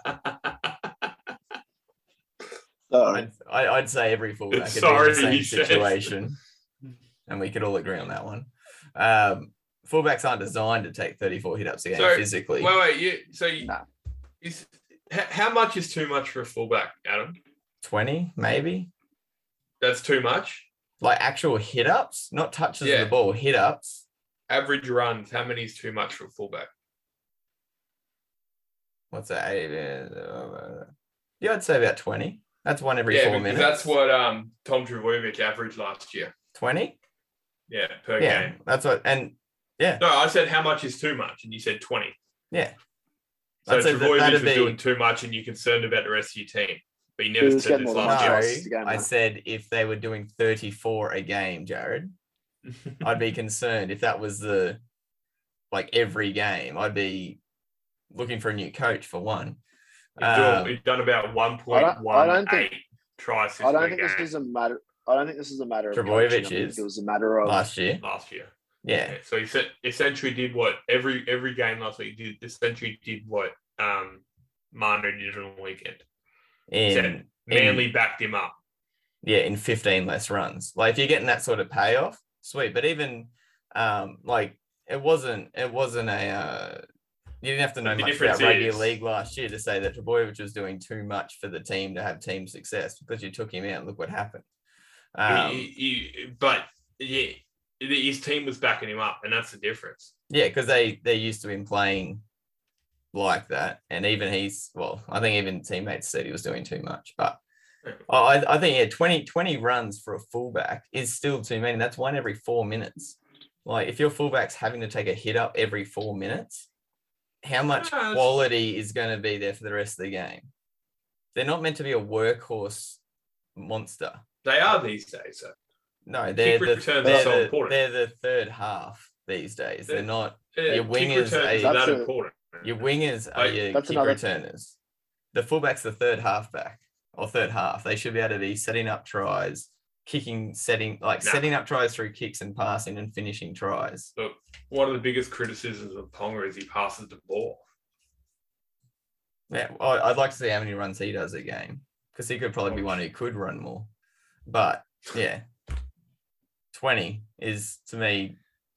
Speaker 2: I'd, I- I'd say every fullback would be
Speaker 3: Sorry,
Speaker 2: in the same
Speaker 3: he said.
Speaker 2: situation, and we could all agree on that one. Um, fullbacks aren't designed to take thirty-four hit ups a game
Speaker 3: So,
Speaker 2: physically.
Speaker 3: Wait, wait. You, so, you,
Speaker 4: Nah.
Speaker 3: is, h- how much is too much for a fullback, Adam?
Speaker 2: twenty, maybe.
Speaker 3: That's too much.
Speaker 2: Like actual hit ups, not touches
Speaker 3: Yeah.
Speaker 2: of the ball, hit ups.
Speaker 3: Average runs. How many is too much for a fullback?
Speaker 2: What's that? Uh, Yeah, I'd say about twenty. That's one every
Speaker 3: yeah,
Speaker 2: four
Speaker 3: because
Speaker 2: minutes.
Speaker 3: that's what um Tom Trebojevic averaged last year.
Speaker 2: twenty?
Speaker 3: Yeah, per
Speaker 2: Yeah,
Speaker 3: game.
Speaker 2: that's what. And yeah,
Speaker 3: No, I said how much is too much, and you said twenty.
Speaker 2: yeah.
Speaker 3: So
Speaker 2: I'd say that-
Speaker 3: Trebojevic
Speaker 2: that'd
Speaker 3: was
Speaker 2: be-
Speaker 3: doing too much, and you're concerned about the rest of your team. But you
Speaker 4: He
Speaker 3: never
Speaker 4: was
Speaker 3: said
Speaker 4: getting
Speaker 3: this
Speaker 4: more than
Speaker 3: last
Speaker 2: No,
Speaker 3: year.
Speaker 4: Just a game,
Speaker 2: I
Speaker 4: man.
Speaker 2: said if they were doing thirty-four a game, Jared, I'd be concerned if that was the like every game. I'd be looking for a new coach for one.
Speaker 3: He's, doing,
Speaker 2: Um,
Speaker 3: he's done about one
Speaker 4: I
Speaker 3: point
Speaker 4: don't- I
Speaker 3: one
Speaker 4: don't think-
Speaker 3: eight tries
Speaker 4: I don't
Speaker 3: per
Speaker 4: think
Speaker 3: game
Speaker 4: this is a matter. I don't think this is a matter of
Speaker 2: Trebojevic
Speaker 4: coaching. I think
Speaker 2: is.
Speaker 4: It was a matter of
Speaker 2: last year.
Speaker 3: last year.
Speaker 2: Yeah.
Speaker 3: Yeah, so he said, essentially did what every every game last week did. Essentially did what um Manu did on the weekend. He said
Speaker 2: In,
Speaker 3: Manly
Speaker 2: in-
Speaker 3: backed him up.
Speaker 2: yeah, in fifteen less runs. Like if you're getting that sort of payoff, sweet. But even um, like it wasn't it wasn't a uh, you didn't have to know
Speaker 3: The
Speaker 2: much
Speaker 3: difference
Speaker 2: about rugby
Speaker 3: is-
Speaker 2: league last year to say that Trebojevic was doing too much for the team to have team success because you took him out and look what happened. Um,
Speaker 3: he, he, but yeah, his team was backing him up, and that's the difference.
Speaker 2: yeah, because they they're used to him playing like that, and even he's well, I think even teammates said he was doing too much, but. I, I think, yeah, twenty, twenty runs for a fullback is still too many. That's one every four minutes. Like, if your fullback's having to take a hit up every four minutes, how much
Speaker 3: Yeah, it's-
Speaker 2: quality is going to be there for the rest of the game? They're not meant to be a workhorse monster.
Speaker 3: They are these days. So.
Speaker 2: No, they're,
Speaker 3: Kick
Speaker 2: the,
Speaker 3: returns
Speaker 2: they're,
Speaker 3: are so
Speaker 2: the,
Speaker 3: important.
Speaker 2: they're the third half these days. They're
Speaker 3: They're-
Speaker 2: not,
Speaker 3: Yeah,
Speaker 2: Your
Speaker 3: kick
Speaker 2: wingers
Speaker 3: returns
Speaker 2: are-
Speaker 3: is that
Speaker 4: That's a-
Speaker 3: important.
Speaker 2: your wingers are
Speaker 3: Like,
Speaker 2: your
Speaker 4: that's
Speaker 2: kick
Speaker 4: another-
Speaker 2: returners. The fullback's the third halfback or third half. They should be able to be setting up tries, kicking, setting like
Speaker 3: Nah.
Speaker 2: setting up tries through kicks and passing and finishing tries.
Speaker 3: Look, one of the biggest criticisms of Ponga is he passes the ball.
Speaker 2: Yeah, I- I'd like to see how many runs he does a game because he could probably be one who could run more. But yeah, twenty is to me.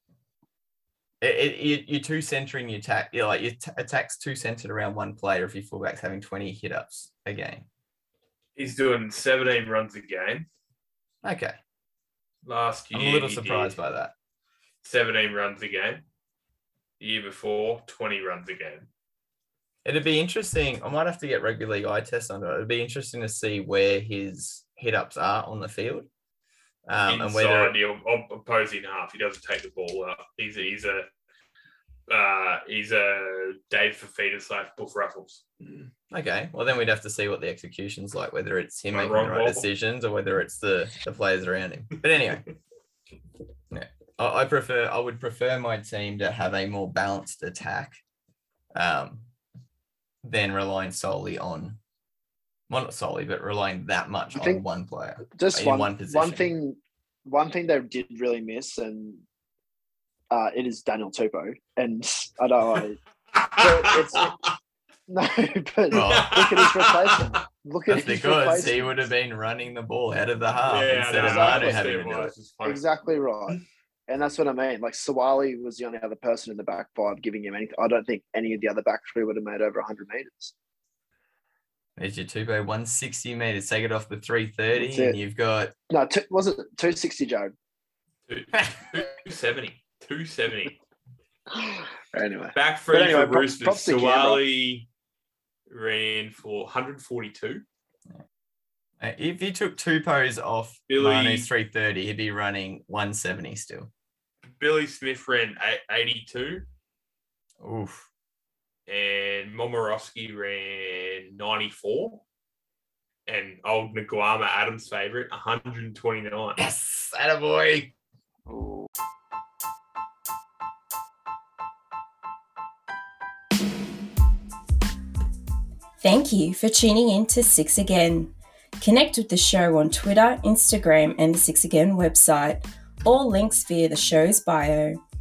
Speaker 2: It, it, you- you're too centering your attack. You're like your t- attack's too centered around one player if your fullback's having twenty hit ups a game.
Speaker 3: He's doing seventeen runs a game.
Speaker 2: Okay,
Speaker 3: Last year,
Speaker 2: I'm a little
Speaker 3: he
Speaker 2: surprised
Speaker 3: did
Speaker 2: by that.
Speaker 3: seventeen runs a game. The year before, twenty runs a game.
Speaker 2: It'd be interesting. I might have to get rugby league eye test on it. It'd be interesting to see where his hit ups are on the field, um, and
Speaker 3: Inside
Speaker 2: whether
Speaker 3: the op- opposing half, he doesn't take the ball up. He's a, he's a uh, he's a Dave Fafita slash Buff Ruffles.
Speaker 2: okay. Well, then we'd have to see what the execution's like, whether it's him
Speaker 3: Right,
Speaker 2: making
Speaker 3: wrong
Speaker 2: the right
Speaker 3: ball.
Speaker 2: decisions or whether it's the the players around him. But anyway, yeah, I, I prefer. I would prefer my team to have a more balanced attack, um, than relying solely on. Well, not solely, but relying that much
Speaker 4: I
Speaker 2: on
Speaker 4: think-
Speaker 2: one player.
Speaker 4: just
Speaker 2: in
Speaker 4: one
Speaker 2: one
Speaker 4: one,
Speaker 2: position.
Speaker 4: thing. One thing they did really miss, and uh, it is Daniel Tupou. And I know I it's- no, but
Speaker 2: Well-
Speaker 4: look at his replacement. Look at
Speaker 2: That's
Speaker 4: his
Speaker 2: because
Speaker 4: replacement.
Speaker 2: he would have been running the ball out of the half
Speaker 3: Yeah,
Speaker 2: instead
Speaker 3: I
Speaker 2: of
Speaker 3: know.
Speaker 2: Manu
Speaker 4: exactly.
Speaker 2: having to
Speaker 3: Steve
Speaker 2: do it.
Speaker 3: Rice is funny.
Speaker 4: Exactly right. And that's what I mean. Like Sawali was the only other person in the back five giving him anything. I don't think any of the other back three would have made over one hundred meters.
Speaker 2: There's your two by one sixty meters. Take it off the three thirty,
Speaker 4: That's
Speaker 2: and
Speaker 4: it.
Speaker 2: you've got
Speaker 4: No, two, was it two sixty, Jared?
Speaker 3: two seventy. two seventy.
Speaker 4: Anyway,
Speaker 3: Back three
Speaker 4: But anyway,
Speaker 3: for
Speaker 4: prop-
Speaker 3: Roosters.
Speaker 4: props to
Speaker 3: Sawali ran for one hundred forty-two.
Speaker 2: Uh, If he took Tupou's off
Speaker 3: Billy-
Speaker 2: Manu's three thirty, he'd be running one seventy still.
Speaker 3: Billy Smith ran eight- eighty-two,
Speaker 2: Oof.
Speaker 3: and Momorowski ran ninety-four, and old Nguama, Adam's favourite, one hundred twenty-nine.
Speaker 2: Yes, attaboy.
Speaker 4: Ooh.
Speaker 1: Thank you for tuning in to Six Again. Connect with the show on Twitter, Instagram, and the Six Again website. All links via the show's bio.